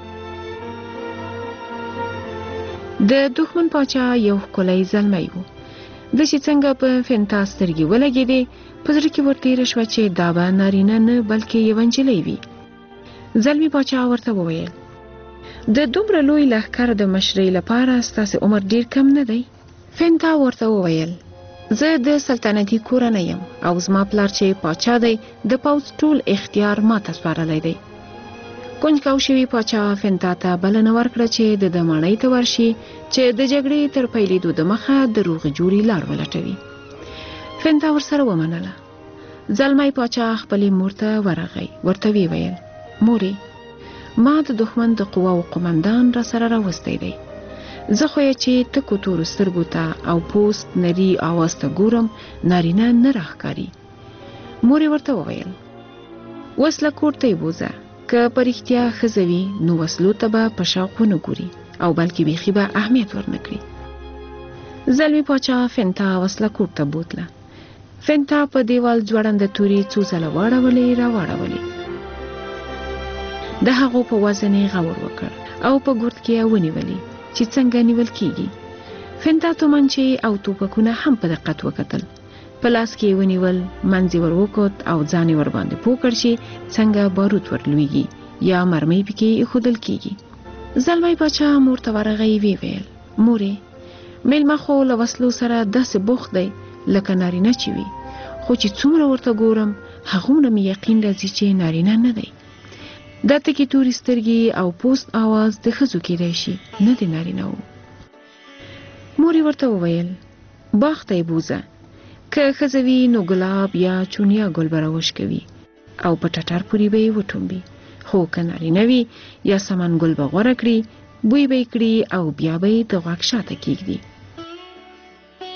د دښمن پاچا یو ښکلی زلمی و. د چې څنګه په فنتا سترګې ولګېدې په زړه کې ورتېره شوه چې دا به نارینه نه بلکې یوه نجلۍ وي. زلمي پاچا ورته وویل د دومره لوی لښکر د مشرۍ لپاره ستاسې عمر ډېر کم نه دی. فنتا ورته وویل زه د سلطنتي کورنۍ یم او زما پلار چې پاچا دی د پوځ ټول اختیار ما ته سپارلی دی. کنجکاو شوي پاچا فنتا ته بلنه ورکړه چې د ماڼۍ ته ورشي چې د جګړې تر پیلېدو د مخه د روغې جوړې لار ولټوي. فنتا ورسره ومنله. زلمی پاچا خپلې مور ته ورغی، ورته ویې ویل مورې ما د دښمن د قواو قومندان را سره راوستی دی، زه خو یې چې تکو تورو سترګو ته او پوست نري آواز ته ګورم نارینه نه راښکاري. مور یې ورته وویل وسله کور ته یې بوځه، که په رښتیا ښځه وي نو وسلو ته به په شوق ونه ګوري او بلکې بیخي به اهمیت ورنه کړي. زلمي پاچا فنتا وسله کور ته بوتله. فنتا په دیوال ځوړنده تورې څو ځله واړولې راواړولې. د هغو په وزن یې غور وکړ او په ګورد کې یې ونیولې چې څنګه نیول کیږي. فنتا تومانچې او توپکونه هم په دقت وکتل. په لاس کې ونیول، منځ یې ور وکوت او ځان یې ورباندې پوه کړ چې څنګه باروت ورلویږي یا مرمۍ پکې ایښودل کیږي. زلمی پاچا مور ته ورغی، ویې ویل مورې میلمه خو له وسلو سره داسې بوخت دی لکه نارینه چې وي، خو چې څومره ورته ګورم هغومره مې یقین راځي چې نارینه نه دی. دا تکې تورې سترګې او پوست آواز د ښځو کیدای شي، نه د نارینه و. مور یې ورته وویل باغ ته یې بوځه، که ښځه وي نو ګلاب یا چونیا ګل به راوشکوي او په ټټر پورې به یې وټومبي، خو که نارینه وي یا سمن ګل به غوره کړي، بوی به یې کړي او بیا به یې د غوږ شاته کیږدي.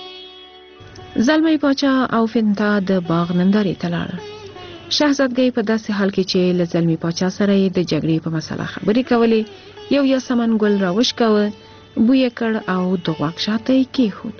زلمی پاچا او فنتا د باغ نندارې ته لاړل. شهزادګۍ په داسې حال کې چې له زلمی پاچا سره یې د جګړې په مسله خبرې کولې یو یاسمن ګل راوشکاوه، بوی یې کړ او د غوږ شاته یې کېښود.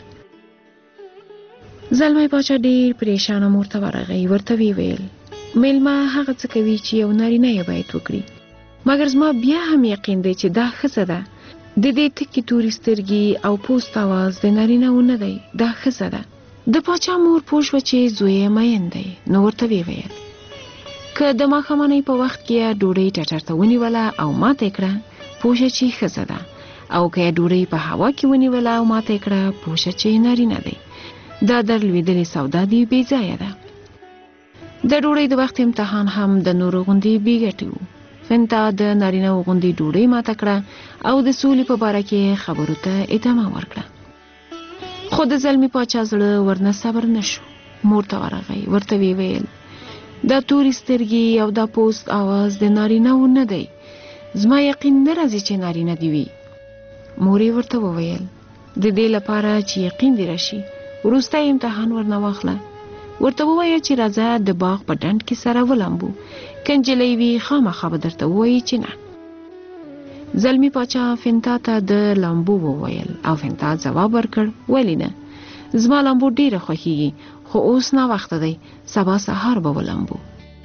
زلمی پاچا ډېر پریشانه مور ته ورغی، ورته ویې ویل میلمه هغه څه کوي چې یو نارینه یې باید وکړي، مګر زما بیا هم یقین دی چې دا ښځه ده. د دې تکې تورې سترګې او پوست اواز د نارینه و نه دی، دا ښځه ده. د پاچا مور پوه شوه چې زوی یې مین دی، نو ورته ویې ویل که د ماښامنۍ په وخت کې یې ډوډۍ ټټر ته ونیوله او ماته یې کړه پوه شه چې ښځه ده، او که یې ډوډۍ په هوا کې ونیوله او ماته یې کړه پوه شه چې نارینه دی. دا در لوېدلې سودا دی بې ځایه ده. د ډوډۍ د وخت امتحان هم د نورو غوندې بې ګټې و. فنتا د نارینه غوندې ډوډۍ ماته کړه او د سولې په باره کې خبرو ته ادامه ورکړه. خو د زلمی پاچا زړه ورنه صبر نشو. مور ته ورغی، ورته ویې ویل دا تورې سترګې او دا پوست اواز د نارینه و نه دی، زما یقین نه راځي چې نارینه دی وي. مور یې ورته وویل د دې لپاره چې یقین دې راشي وروستی امتحان ورنه واخله. ورته ووایه چې راځه د باغ په ډنډ کې سره ولامبو، که نجلۍ وي خامخا به درته ووایي چې نه. زلمی پاچا فنتا ته د لامبو وویل او فنتا ځواب ورکړ ولې نه، زما لامبو ډیره خوښیږي خو اوس ناوخته دی، سبا سهار به ولامبو.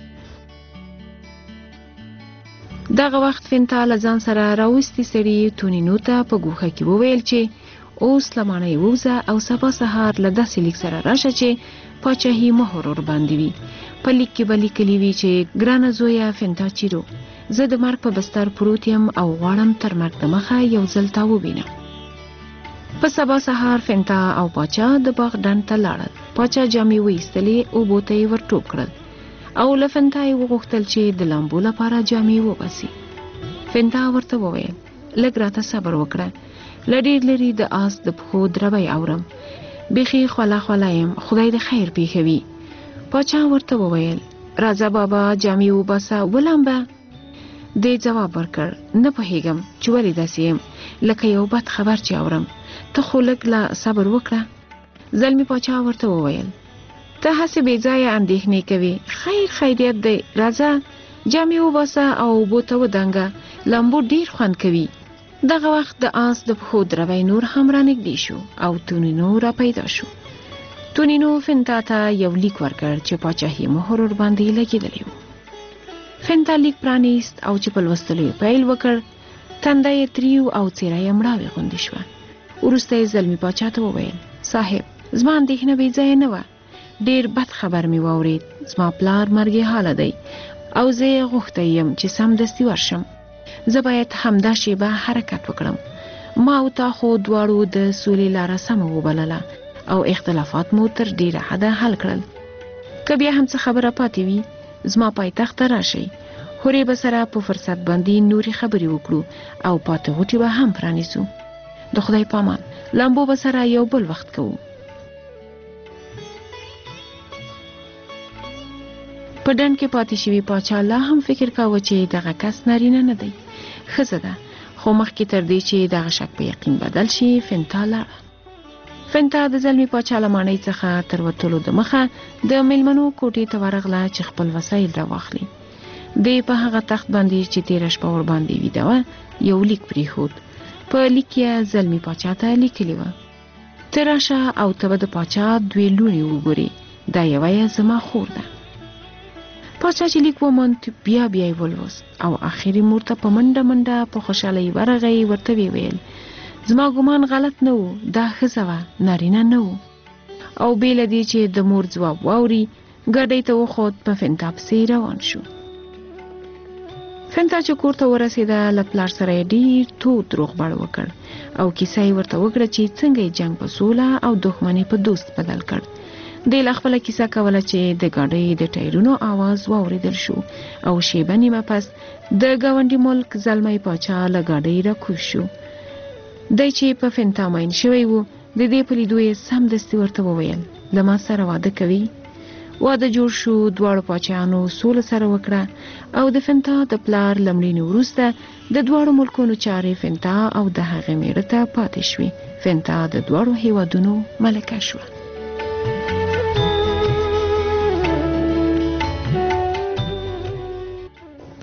دغه وخت فنتا له ځان سره راوستي سړي تونینو ته په ګوښه کې وویل چې اوس له ماڼۍ ووځه او سبا سهار له داسې لیک سره راشه چې پاچاهي مهر ور باندې وي. په لیک کې به لیکلي وي چې ګرانه زویه فنتا چیرو، زه د مرګ په بستر پروت یم او غواړم تر مرګ دمخه یو ځل تا ووینم. په سبا سهار فنتا او پاچا د باغ ډنډ ته لاړل. پاچا جامې وایستلې، اوبو ته یې ور ټوپ کړل او له فنتا یې وغوښتل چې د لامبو لپاره جامې وباسي. فنتا ورته وویل لږ راته صبر وکړه، له ډېر لرې د آس د پښو دربی اورم، بیخي خوله خوله یم، خدای د خیر پېښوي. پاچا ورته وویل راځه بابا جامې وباسه ولامبه. دې جواب ورکړ نه پوهېږم چې ولې داسې یم، لکه یو بد خبر چې اورم، ته خو لږ لا صبر وکړه. زلمی پاچا ورته وویل ته هسې بې ځایه اندېښنې کوې، خیر خیریت دی، راځه جامې وباسه او اوبو ته ودانګه، لامبو ډېر خوند کوي. دغه وخت د آس د پښو دروی نور هم رانږدې شو او تونینو را پیدا شو. تونینو فنتا ته یو لیک ورکړ چې پاچاهي مهر ور باندې لګېدلی و. فنتا لیک پرانیست او چې په لوستلو یې پیل وکړ تنده یې تریو او څېره یې مړاوې غوندې شوه. وروسته یې زلمی پاچا ته وویل صاحب زما اندېښنه بې ځایه نه وه، ډېر بد خبر مې واورېد، زما پلار مرګې حاله دی او زه یې غوښتی یم چې سمدستي ورشم. زه باید همدا شیبه حرکت وکړم. ما او تا خو دواړو د سولې لاره سمه وبلله او اختلافات مو تر ډېره حده حل کړل. که بیا هم څه خبره پاتې وي زما پایتخت ته راشئ، هورې به سره په فرصت باندې نورې خبرې وکړو او پاتې غوټې به هم پرانیسو. د خدای پامان، لامبو به سره یو بل وخت کوو. په ډنډ کې پاتې شوي پاچا لا هم فکر کاوه چې دغه کس نارینه نه دی، ښځه ده. خو مخکې تر دې چې دغه شک په یقین بدل شي فنتا لاړه. فنتا د زلمی پاچا له ماڼۍ څخه تر وتلو د مخه د میلمنو کوټې ته ورغله چې خپل وسایل راواخلي. دی په هغه تخت باندې چې تېره شپه ور باندې ویده وه یو لیک پرېښود. په لیک یې زلمی پاچا ته لیکلي وه ته راشه او ته به د پاچا 2 لوڼې وګورې، دا یوه یې زما خور ده. پاچا چې لیک وموند بیا یې ولوست او اخر یې مور ته په منډه منډه په خوشحالۍ ورغی. ورته ویې ویل زما ګمان غلط نه و، دا ښځه وه، نارینه نه و. او بې له دې چې د مور ځواب واوري ګاډۍ ته وخوت، په فنتا پسې روان شو. فنتا چې کور ته ورسېده له پلار سره یې ډېر تود روغبړ وکړ او کیسه یې ورته وکړه چې څنګه یې جنګ په سوله او دښمني په دوست بدل کړ. دی له خپله کیسه کوله چې د ګاډۍ د ټایرونو آواز واورېدل شو او شیبه نیمه پس د ګاونډي ملک زلمی پاچا له ګاډۍ راکوز شو. دی چې په فنتا مین شوی و د دې په لیدو یې سمدستي ورته وویل له ما سره واده کوي. واده جوړ شو. دواړو پاچاهانو سوله سره وکړه او د فنتا د پلار له مړینې وروسته د دواړو ملکونو چارې فنتا او د هغې میړه ته پاتې شوې. فنتا د دواړو هیوادونو ملکه شوه.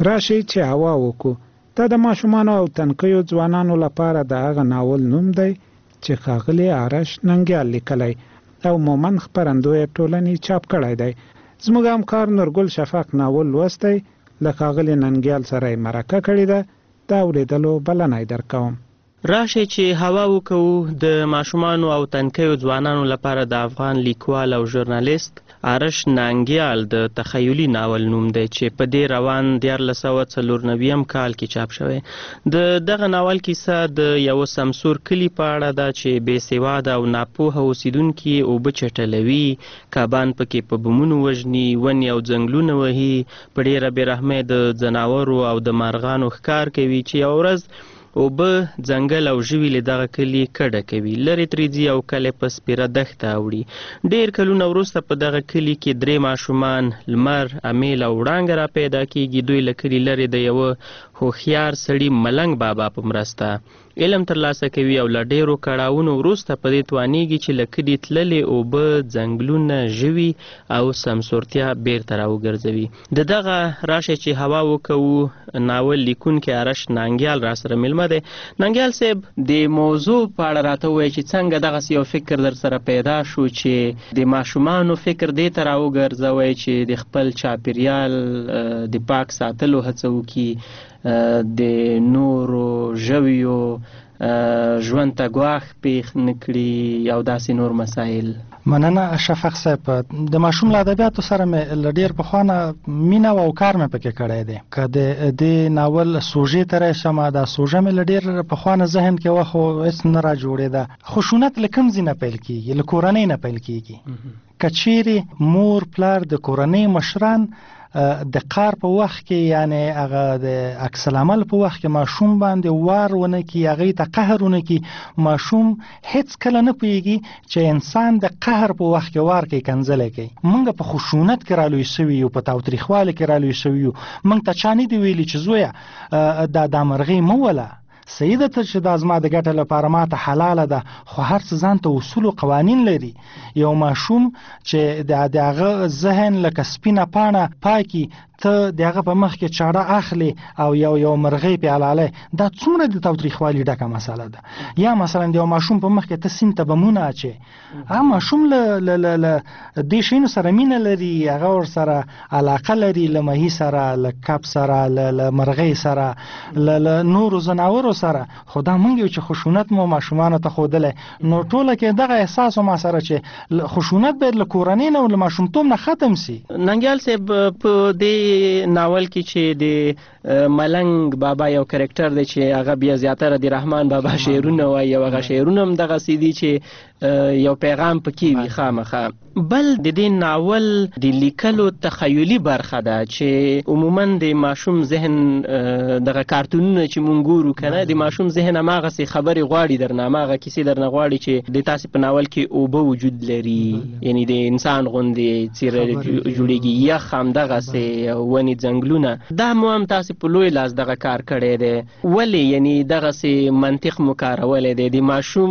راشي چې هوا وکړو. دا د ماشومانو او تنکیو ځوانانو لپاره د هغه ناول نوم دی چې ښاغلي آرش ننګیال لیکلی او مومن خپرندویه ټولنې چاپ کړی دی. زموږ همکار نورګل شفق ناول لوستی، له ښاغلي ننګیال سره یې مرکه کړې ده. د اورېدلو بلنه یې درکوم. راشي چې هوا وکړو د ماشومانو او تنکیو ځوانانو لپاره د افغان لیکوال او ژورنالیست آرش ننګیال د تخیلي ناول نوم دی چې په دې روان 1994 کال کې چاپ شوی. د دغه ناول کیسه د یو سمسور کلي په اړه ده چې بې سواده او ناپوهه اوسیدونکي اوبه چټلوي، کبان پکې په بمونو وژني، ونې او ځنګلونه وهي، په ډېره بېرحمۍ د ځناورو او د مارغانو ښکار کوي چې یو ورځ اوبه ځنګل او ژوي له دغه کلي کډه کوي، لرې ترې ځي او کلی په سپیره دښته اوړي. ډېر کلونه وروسته په دغه کلي کې 3 ماشومان لمر، امیل او وړانګه را پیدا کیږي. دوی له کلي لرې د یوه هوښیار سړي ملنګ بابا په مرسته علم ترلاسه کوي او له ډېرو کړاوونو وروسته په دې توانیږي چې له کلي تللې اوبه، ځنګلونه، ژوي او سمسورتیا بیرته راوګرځوي. د دغه راشه چې هوا وکړو ناول لیکونکی آرش ننګیال را سره مېلمه دی. ننګیال صاحب، د موضوع په اړه راته ووایئ چې څنګه دغسې یو فکر در سره پیدا شو چې د ماشومانو فکر دې ته راوګرځوئ چې د خپل چاپېریال د پاک ساتلو هڅه وکړي، د نورو ژویو ژوند ته ګواښ پېښ نه کړي او داسې نور مسایل. مننه شفق صاحب. د ماشوم له ادبیاتو سره مې له ډېر پخوانه مینه او کار مې پکې کړی دی. که د دې ناول سوژې ته راشم، دا سوژه مې له ډېر پخوانه ذهن کې وه خو هېڅ نه را جوړېده. خشونت له کوم ځای نه پیل کېږي؟ له کورنۍ نه پیل کېږي. که چیرې مور پلار د کورنۍ مشران د قار په وخت کې، یعنی هغه د عکس العمل په وخت کې ماشوم باندې وار ونه کړي، هغې ته قهر ونه کړي، ماشوم هیڅ کله نه پوهېږي چې انسان د قهر په وخت کې وار کوي، کنځلی کوي. موږ په خشونت کې رالوی سوي یو، په تاوتریخوالي کې رالوی سوي یو. موږ ته چا نه دي ویلي چې زویه دا مرغۍ مه وله، صحیح ده چې دا زما د ګټه لپاره ماته حلاله ده، خو هر څه ځان ته اصول او قوانین لري. یو ماشوم چې د هغه ذهن لکه سپینه پاڼه پاکي، ته د هغه په مخ کې چاړه اخلي او یو مرغۍ پې حلالوي، دا څومره د تاوتریخوالي ډکه مسله ده. یا مثلا د یو ماشوم په مخ کې ته سیند ته بمونه اچې، هغه ماشوم له دې شیانو سره مینه لري، هغه ورسره علاقه لري، له ماهي سره، له کب سره، له مرغۍ سره، له نورو ځناورو سره. خو دا موږ یو چې خشونت مو ماشومانو ته ښودلی، نو ټوله کې دغه احساس ما سره چې خشونت باید له کورنۍ نه او له ماشومتوب نه ختم سي. ننګیال صاحب، په دې ناول کې چې د ملنګ بابا یو کرکټر دی چې هغه بیا زیاتره د رحمان بابا شعرونه وایي او هغه شعرونه هم دغسې دي چې یو پیغام پکې وي خامخا. بل د دې ناول د لیکلو تخیلي برخه ده چې عموما د ماشوم ذهن دغه کارتونونه چې مونږ ګورو کنه، د ماشوم ذهن هماغسې خبرې غواړي درنه، هماغه کیسې درنه غواړي چې د تاسې په ناول کې اوبه وجود لري، یعنی د انسان غوندې څیره جوړېږي، یخ همدغسې ونې ځنګلونه. دا مو هم تاسې په لوی لاس دغه کار کړی دی. ولې یعنی دغسې منطق مو کارولی دی؟ د ماشوم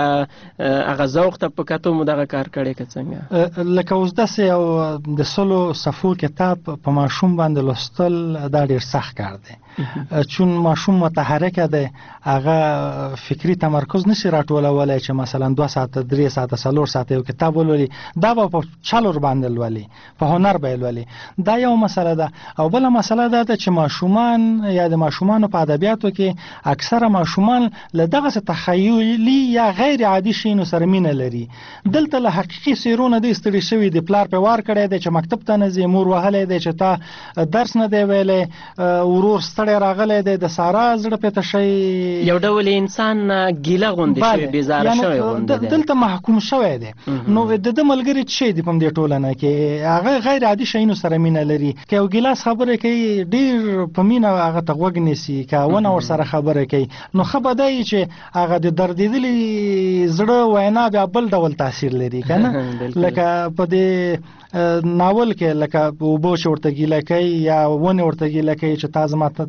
هغه ذوق ته په کتو مو دغه کار کړی که څنګه؟ لکه اوس داسې یو د 100 صفحو کتاب په ماشوم باندې لوستل دا ډېر سخت کار دی، چون ماشوم متحرکه دی، هغه فکري تمرکز نشي راټولولی چې مثلا 2 ساعته 3 ساعته 4 ساعته یو کتاب ولولي. دا به په چلور باندې لولي، په هنر به لولي. دا یو مسله ده. او بله مسله دا ده چې ماشومان یا د ماشومانو په ادبیاتو کې اکثره ماشومان له دغسې تخیلي یا غیر عادي شیانو سره مینه لري. دلته له حقیقي څیرونه دی ستړي شوي دي، پلار پې وار کړی دی چې مکتب ته نه ځي، مور وهلی دی چې تا درس نه دی ویلی، ورور ستړی راغلی دی، د سارا زړه پې تشی، یو ډول انسان ګیله غوندې شوی، بیزاره شوی غوندې دی، دلته محکوم شوی دی. نو د ده ملګري څه شی دي په دې ټولنه کې؟ هغه غیر عادي شیانو سره مینه لري. که یو ګیلاس خبرې کوي ډېر په مینه هغه ته غوږ نیسي، که ونه ورسره خبرې کوي، نو ښه به دی چې هغه د دردېدلي زړه وینا بیا بل ډول تاثیر لري که نه. لکه په دې ناول کې لکه اوبه چې ورته ګیله کوي یا ونې ورته ګیله کوي چې تا زما ته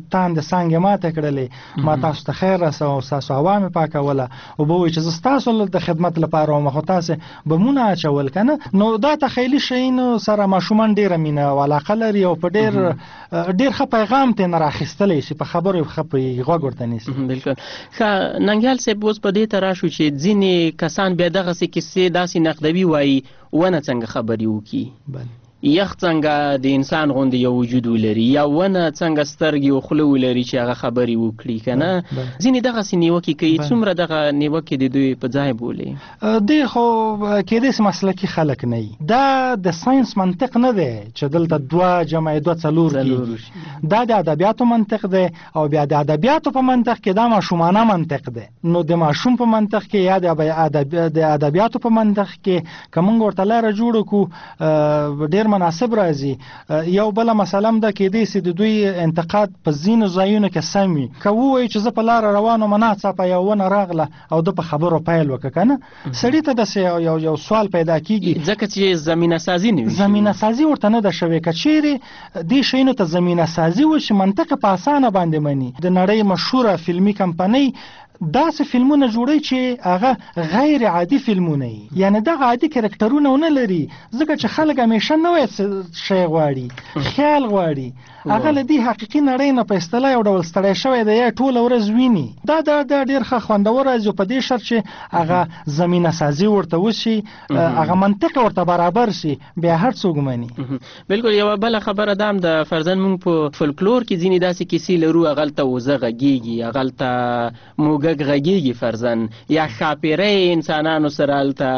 تاند څنګه ماته کړلې ما تاسو ته خیر رسو تاسو عوام پاکوله او به وي چې تاسو د خدمت لپاره او مخ تاسو بمونه اچول کنه نو دا تخیلی شین سره ماشومان ډیره مینه او علاقه لري او په ډیر ښه پیغام ته نه راخستلې شي په خبرو خپې غوږ ورته نیسي بالکل ښه ننګیال صاحب اوس په دې ترا شو چې ځینې کسان بیا دغه څه کیسې داسې نقدوي وایي ونه څنګه خبري وکي یخ څنګه د انسان غوندې یو وجود ولري یا ونه څنګه سترګې او خوله ولري چې هغه خبرې وکړي که نه ځینې دغسې نیوکې کوي څومره دغه نیوکې د دوی په ځای بولي دوی خو کېدای سي مسلکي خلک نه وي دا د ساینس منطق نه دی چې دلته 2 جمع 2 4 کېږي دا د ادبیاتو منطق دی او بیا د ادبیاتو په منطق کې دا ماشومانه منطق دی نو د ماشوم په منطق کې یا د ادبیاتو په منطق کې که موږ ورته لاره جوړ کړو ډېر مناسب راځي یو بل مسله ده کې دې سي د دوی انتقاد په ځینو ځایونو کې سم وي که وایي چې زه په لار روانو مناڅه یو ونه راغله او د په خبرو پیل وکړه کنه سړی ته د یو سوال پیدا کیږي ځکه چې زمینه سازي نه وي زمینه سازي ورته نه ده شوې کچېرې دې شینو ته زمینه سازي وشي منطق په اسانه باندې مني د نړۍ مشهوره فلمي کمپنۍ داسې فلمونه جوړي چې هغه غیر عادي فلمونه وي یعنی دغه عادي کرکټرونه نه لري ځکه چې خلک همیشه نوې شی غواړي خیال غواړي هغه له دې حقیقي نړۍ نه په اصطلاح یو ډول ستړی شوی دی یا ټوله ورځ ویني دا ډېر ښه خوندور راځي په دې شرط چې هغه زمینه سازي ورته وشي هغه منطق ورته برابر شي بیا هر څوک مني بالکل یوه بله خبره دا هم د فرضاً موږ په فولکلور کې ځینې داسې کیسې لرو هغلته وزه غږیږي هغلته موږ غږیږي فرضاً یا ښاپیرۍ انسانانو سره هلته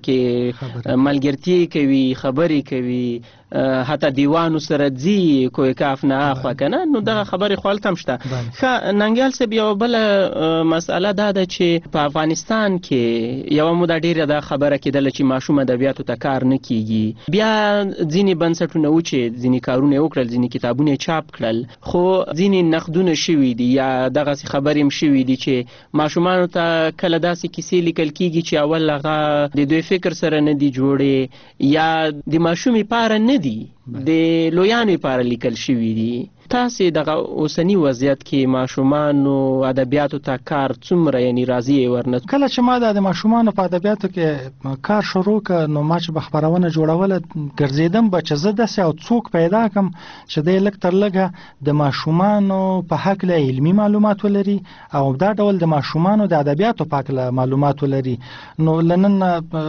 پکې ملګرتي کوي خبرې کوي حتی دیوانو سره ځي کوی کاف نه اخوا که نه نو دغه خبرې خو هلته هم شته ښه ننګیال صاحب یوه بله مسئله دا ده چې په افغانستان کې یوه موده ډېره دا خبره کېدله چې ماشوم ادبیاتو ته کار نه کیږي بیا ځینې بنسټونه و چې ځینې کارونه یې وکړل ځینې کتابونه یې چاپ کړل خو ځینې نقدونه شوي دي یا دغسې خبرې هم شوي دي چې ماشومانو ته کله داسې کیسې لیکل کیږي چې اول هغه د دوی فکر سره نه دي جوړې یا د ماشومې پاره نه دي د لویانو لپاره لیکل شوي دي تاسې دغه اوسني وضعیت کې ماشومانو ادبیاتو ته کار څومره یعنی راضي ورنه کله چې ما د ماشومانو په ادبیاتو کې کار شروع کړ نو ما چې به خپرونه جوړوله ګرځېدم به چې زه داسې او څوک پیدا کړم چې دی لږ تر لږه د ماشومانو په هکله علمي معلومات ولري او دا ډول د ماشومانو د ادبیاتو په هکله معلومات ولري نو له نن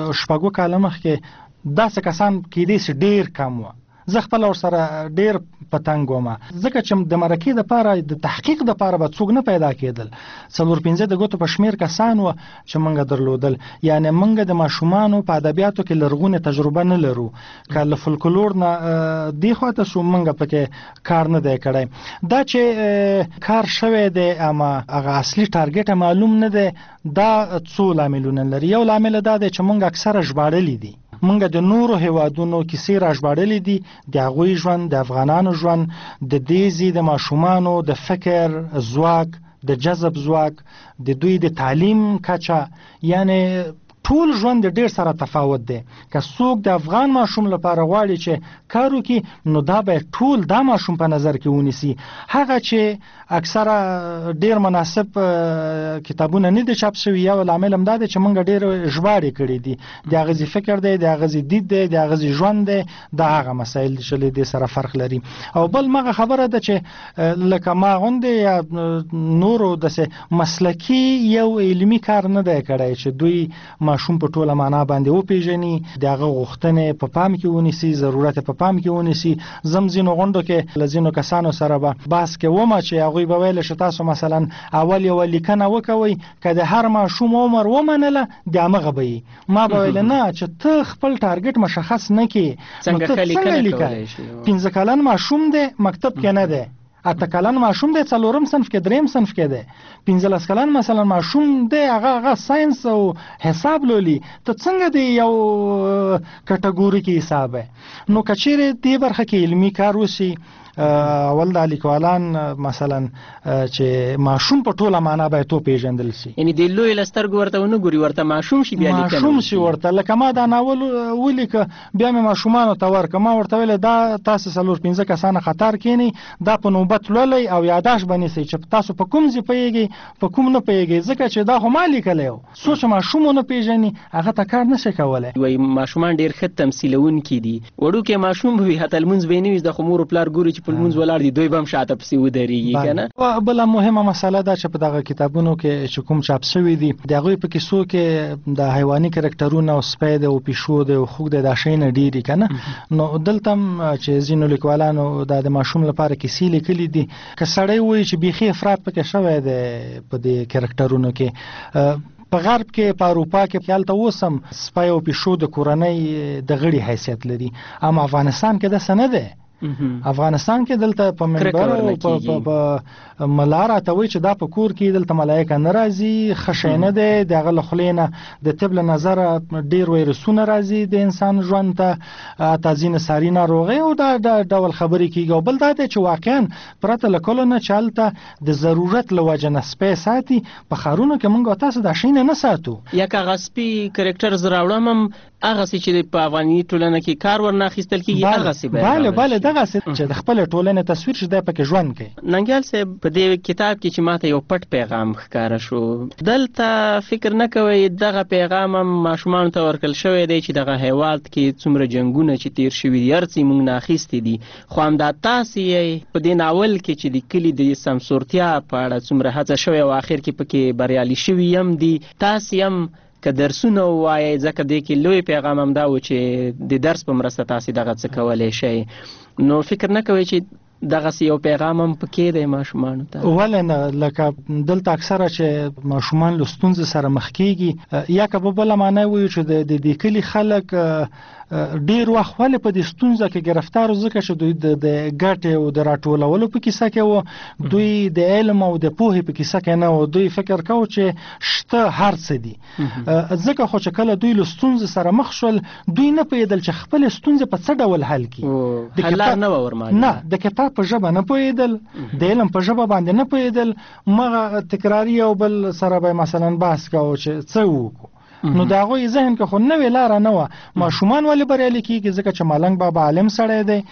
4 کاله مخکې داسې کسان کېدای شي ډېر کم وه زه خپل ورسره ډېر پتنګ وم ځکه چې د مرکې دپاره د تحقیق دپاره به څوک نه پیدا کېدل 4-5 د ګوتو په شمېر کسان وه چې موږ درلودل یعنې موږ د ماشومانو په ادبیاتو کې لرغونې تجربه نه لرو که له فولکلور نه دې خواته شو موږ پکې کار نه دی کړی دا چې کار شوی دی اما هغه اصلي ټارګټ معلوم نه دی دا څو لاملونه لري یو لامل دا دی چې موږ اکثره ژباړلي دي موږ د نورو هیوادونو کیسې را ژباړلې دي د هغوی ژوند د افغانانو ژوند د دې د ماشومانو د فکر ځواک د جذب ځواک د دوی د تعلیم کچه یعنی ټول ژوند ډېر سره تفاوت دی که څوک د افغان ماشوم لپاره غواړي چې کار وکړي نو دا به ټول دا ماشوم په نظر کې ونیسي هغه چې اکثره ډېر مناسب کتابونه نه دي چاپ شوي یو لامل هم دا دی چې موږ ډېر ژباړې کړي دي د هغه فکر دی د هغه دید دی د هغه ژوند دی دا هغه مسایل چې له دې سره فرق لري او بل مغه خبره ده چې لکه ما غوندې یا نورو داسې مسلکي یو علمي کار نه دی کړی چې دوی ماشوم په ټوله معنا باندې وپیژني د هغه غوښتنې په پام کې ونیسي ضرورت په پام کې ونیسي ځینو غونډو کې له ځینو کسانو سره به بحث کوم چې هغوی به ویل چې تاسو مثلا اول یوه لیکنه وکوئ که د هر ماشوم عمر ومنله د همغه به وي ما به ویل نه چې ته خپل ټارګټ مشخص نه کړې نو ته څنګه لیکئ 15 کلن ماشوم دی مکتب کې نه دی 8 کلن ماشوم دی 4م صنف کې 3م صنف کې دی 15 کلن مثلا ماشوم دی هغه ساينس او حساب لولي ته څنګه دی یو کټګوري کې حساب نو کچېره دې برخه کې علمي کار وشي اول د لیکوالان مثلا چې ماشوم په ټوله معنا باید تو پیژندل شي، یعنی د لوی لسترګ ورته ونه ګوري، ورته ماشوم شي بیا لیکنه ماشوم شي ورته. لکه ما دا ناول ولیکه بیا مې ماشومانو ته ورکه، ما ورته ویل دا تاسو 4-5 کسانه خطر کینی دا په نوبت لولي او یاداش بنئ چې تاسو په کوم ځای پیږي په کوم نه پیږي، ځکه چې دا هم لیکلی و سوچ ماشوم نه پیژني هغه ته کار نشي کولای. وای ماشومان ډیر ښه تمثیلونکي دي، وړوکې ماشوم وي حتی لمونځ به نه وي د خمور پلار ګوري چې په لمونځ ولاړ دي دوی به هم شاته پسې ودرېږي کنه. بله مهمه مسله ده چې په دغه کتابونو کې چې کوم چاپ شوي دي د هغوی په کیسو کې د حیواني کرکټرونه او سپی دی او پیشو دی او خوږ دی دا شی نه ډېري کنه. نو دلته هم چې ځینو لیکوالانو دا د ماشوم لپاره کیسې لیکلي دي، که سړی وایي چې بیخي افراط پکې شوی دی په دې کرکټرونو کې. په غرب کې په اروپا کې هلته اوس هم سپی او پیشو د کورنۍ د غړي حیثیت لري، اما افغانستان کې داسې نه دی. افغانستان کې دلته په منبر او په ملاره ته وایي چې دا په کور کې دلته ملایکه نه راځي، خشی نه دی، د هغه له خولې نه د طب له نظره ډېر ویروسونه راځي د انسان ژوند ته، حتی ځینې ساري ناروغۍ او دا ډول خبرې کېږي. او بل دا دی چې واقعا پرته له کلو نه چې هلته د ضرورت له وجې نه سپی ساتي، په ښارونو کې موږ او تاسو دا شی نه ساتو. یک هغه سپي کرکټر زه راوړم هم هغسې چې په افغاني ټولنه کې کار ورنه اخیستل کېږي هغسې باید بله دغسې چې د خپلې ټولنې تصویر چې دی پکې ژوند کوي. ننګیال صاحب په دې کتاب کې چې ماته یو پټ پیغام ښکاره شو، دلته فکر نه کوئ دغه پیغام هم ماشومانو ته ورکړل شوی دی چې دغه هیواد کې څومره جنګونه چې تیر شوي دي هر څه موږ نه اخیستي دي، خو همدا تاسې یې په دې ناول کې چې لیکلي د سمسورتیا په اړه څومره هڅه شوې او اخر کې پکې بریالي شوي هم دي، تاسې هم که درسونه ووایئ ځکه دې کې لوی پیغام هم دا و چې د درس په مرسته تاسې دغه څه کولی شئ، نو فکر نه کوئ چې دغسې یو پیغام هم پکې دی ماشومانو ته؟ ولې نه، لکه دلته اکثره چې ماشومان له ستونزې سره مخ کېږي، یا که په بله معنی وایو چې د دې کلي خلک ډیر وخت ولې په دې ستونزه کې گرفتار ځکه چې دوی د ګټې او د راټولولو په کیسه کې وو، دوی د علم او د پوهې په کیسه کې نه وو، دوی فکر کوو چې شته هر څه دي. ځکه خو چې کله دوی له ستونزې سره مخ شول دوی نه پوهېدل چې خپلې ستونزې په څه ډول حل کړي، حل لار نه وه ورمعلومه، نه د کتاب په ژبه نه پوهېدل، د علم په ژبه باندې نه پوهېدل، مغه تکراري او بل سره به مثلا بحث کوو چې څه وکړو. نو د هغوی ذهن کې خو نوې لاره نه وه. ماشومان ولې بریالي کېږي ځکه چې ملنګ بابا عالم سړی دی،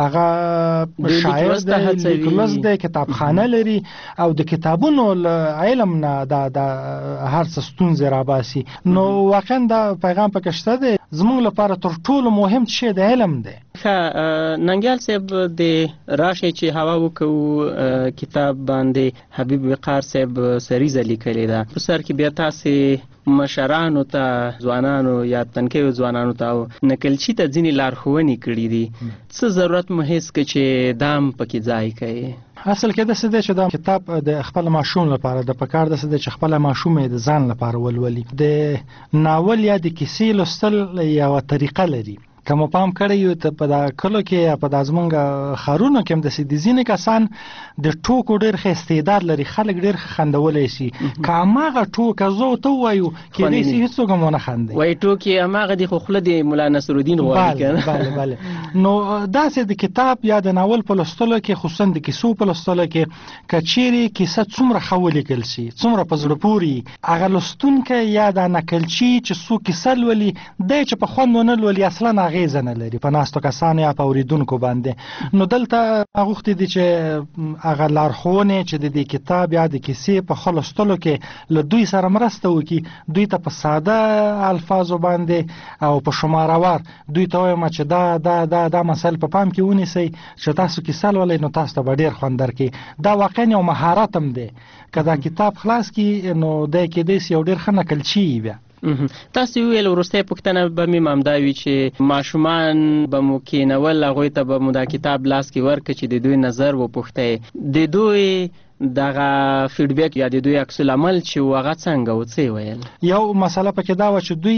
هغه شاعر دی، لیکلوست دی، کتابخانه لري او د کتابونو علم نه د هر څه ستونزې راباسي. نو واقعا دا پیغام پکې شته دی. زموږ لپاره تر ټولو مهم شی د علم دی. ننګیال صاحب د راشي چې هوا وکړو کتاب باندې حبیب وقار صاحب سریزه لیکلې ده، په سر کې بیا تاسې مشرانو ته، ځوانانو یا تنکیو ځوانانو ته او نکلچي ته ځینې لارښوونې کړي دي، څه ضرورت مو هېڅ که چې دام پکې ځای کوي؟ اصل کې داسې دی چې دا کتاب د خپل ماشوم لپاره د پکار داسې دی چې خپل ماشوم یې د ځان لپاره ولولي. د ناول یا د کیسې لوستل یوه طریقه لري. که مو پام کړی یو ته په دا کلو کې یا په دا زمونږ ښارونو کې هم داسې د ځینې کسان د ټوکو ډېر ښه استعداد لري، خلک ډېر ښه خندولی شي. که هماغه ټوکه زه ورته ووایو کېدای شي هېڅوک هم ونه خندي، وایي ټوکې هماغه دي خو خوله د ملا نصرالدین غواړي که نه. بله نو داسې د کتاب یا د ناول په لوستلو کې، خصوصا د کیسو په لوستلو کې، که چیرې کیسه څومره ښه ولیکل شي، څومره په زړه پورې، هغه لوستونکی یا دا نکلچي چې څوک کیسه لولي دی چې په خوند ونه لولي اصلا اغیزه نه لري په ناستو کسانو یا په اوریدونکو باندې. نو دلته غوښتي دي چې هغه لارښوونې چې د دې کتاب یا د کیسې په ښه لوستلو کې له دوی سره مرسته وکړي، دوی ته په ساده الفاظو باندې او په شماروار دوی ته وایم چې دا مسایل په پام کې ونیسئ چې تاسو کیسه لولئ نو تاسو ته به ډېر خوند درکړي. دا واقعا یو مهارت هم دی. که دا کتاب خلاص کړي نو دی کېدای شي یو ډېر ښه نکلچي بیا. تاسو ویل وروستۍ پوښتنه به مې همدا وي چې ماشومان به مو کېنول، هغوی ته به مو دا کتاب لاس کې ورکړه چې د دوی نظر وپوښتئ، د دوی دغه فیډبیک یا د دوی عکس العمل چې هغه څنګه و، څه ویل؟ یو مسله پکې دا وه چې دوی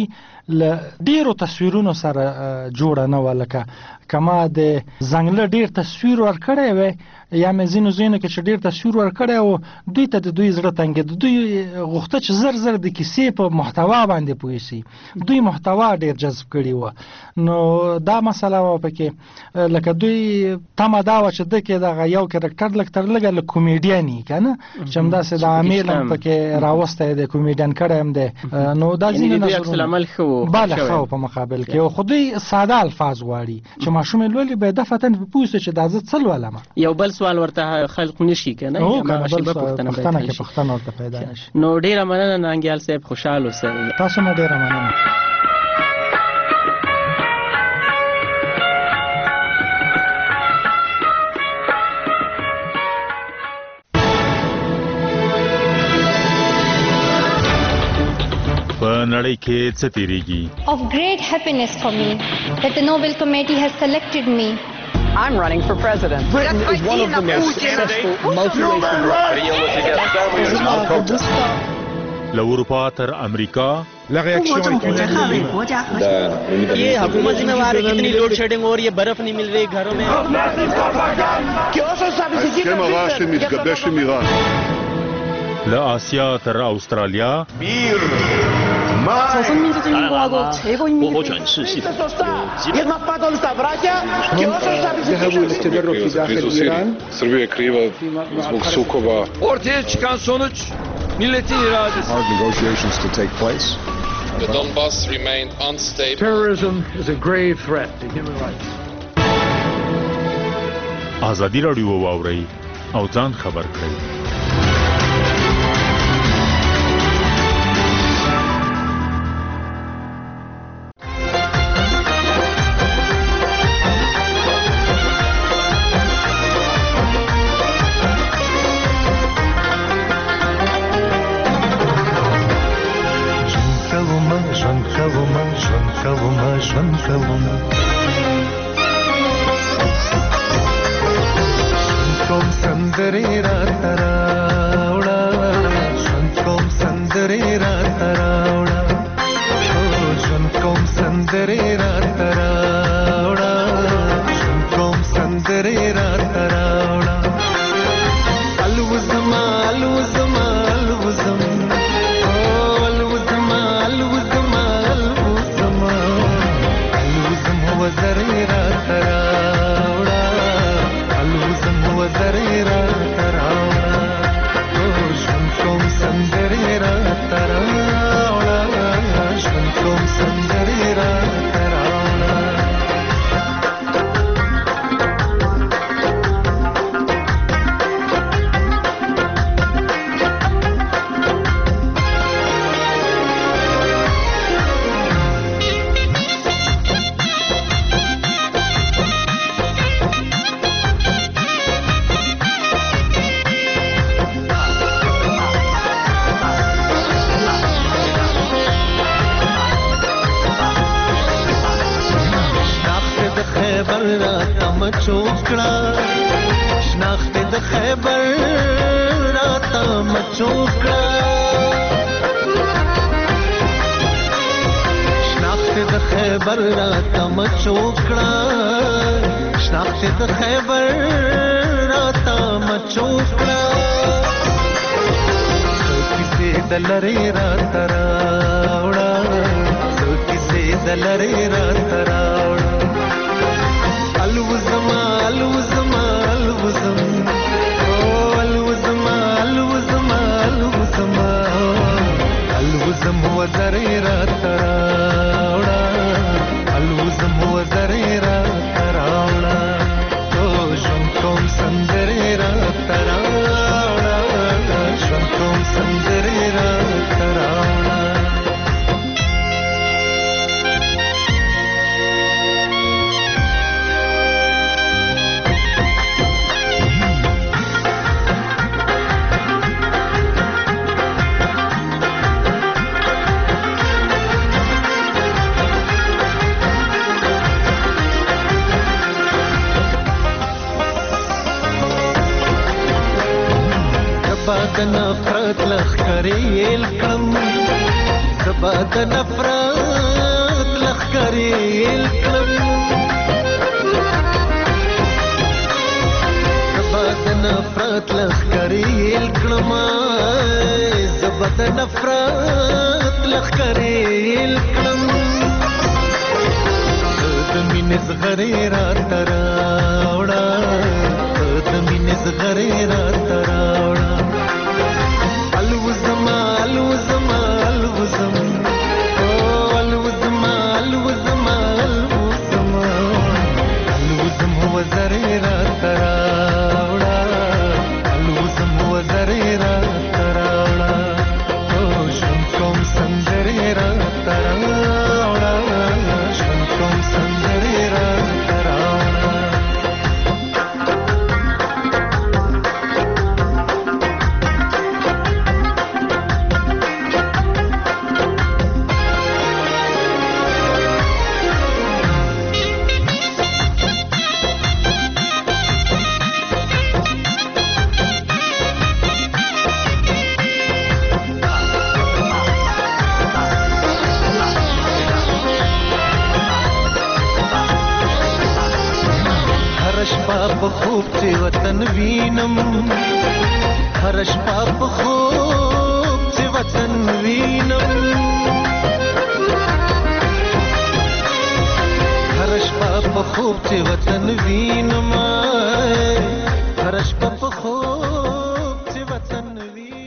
له ډیرو تصویرونو سره جوړه نه و. لکه کما د ځنګله ډیر تصویر ورکړی وی یا مې ځینو ځینو کې چې ډیر تصویر ورکړی و، دوی ته د دوی زړه تنګېده. دوی غوښته چې زر زر د کیسې په محتوا باندې پوه شي. دوی محتوا ډیر جذب کړي و. نو دا مسله وه پکې، لکه دوی تمه دا وه چې ده کې دغه یو کرکټر لږ تر لږه له کومیډین یي که نه، چې همداسې د عامل هم پکې راوستی دی، کومیډین کړی هم دی. نو دا ځینې نظرونه بله ښه و په مقابل کې. خو دوی ساده الفاظ غواړي چې ماشوم یې لولي باید دفتن په پوه سي چې دا زه څه لولم. یو بل سوال ورته خلق نشي که نه، پوښتنه کې پوښتنه ورته پیدا نشي. نو ډېره مننه نانګیال صاحب، خوشحال اوسئ. تاسو نه ډېره مننه. په نړۍ کې څه تیریږي؟ Of great happiness for me that the Nobel Committee has selected me. I'm running for president. Britain is one of the most successful multiracial countries. له اروپا تر امریکا La réaction ये हुकूमत जिम्मेवार है, कितनी load shedding हो रही है, बर्फ नहीं मिल रही घरों में. ההסכם הרע שמתגבש עם איראן. لآسیا تر استرالیا وهو展示系统ذهبوا للتدرب في داخل إيران. Srbija kriva zbog sukoba. Ortaya çıkan sonuç milletin iradesi. Hard negotiations to take place. The Donbass remained unstable. Terrorism is a grave threat to human rights. ازادي راډیو واورئ او ځان خبر کړئ. د نفرت لخرې الکم زبا د نفرت لخرې کړم زبا د نفرت لخرې کړم زبا د نفرت لخرې کړم د مینې زغرې راته راوړه د مینې زغرې راته راوړه الوزما الوزما الوزم الوزما الوزما الوزما الوزم هو زرې راته راوړه الوزم هو زرې راته راوړه ژوند کوم سندرې راته راوړه ژوند کوم سندرې راته راوړه په خوب چې وطن وینم هر شپه په خوب چې وطن وینم هر شپه په خوب چې وطن وینم هر شپه په خوب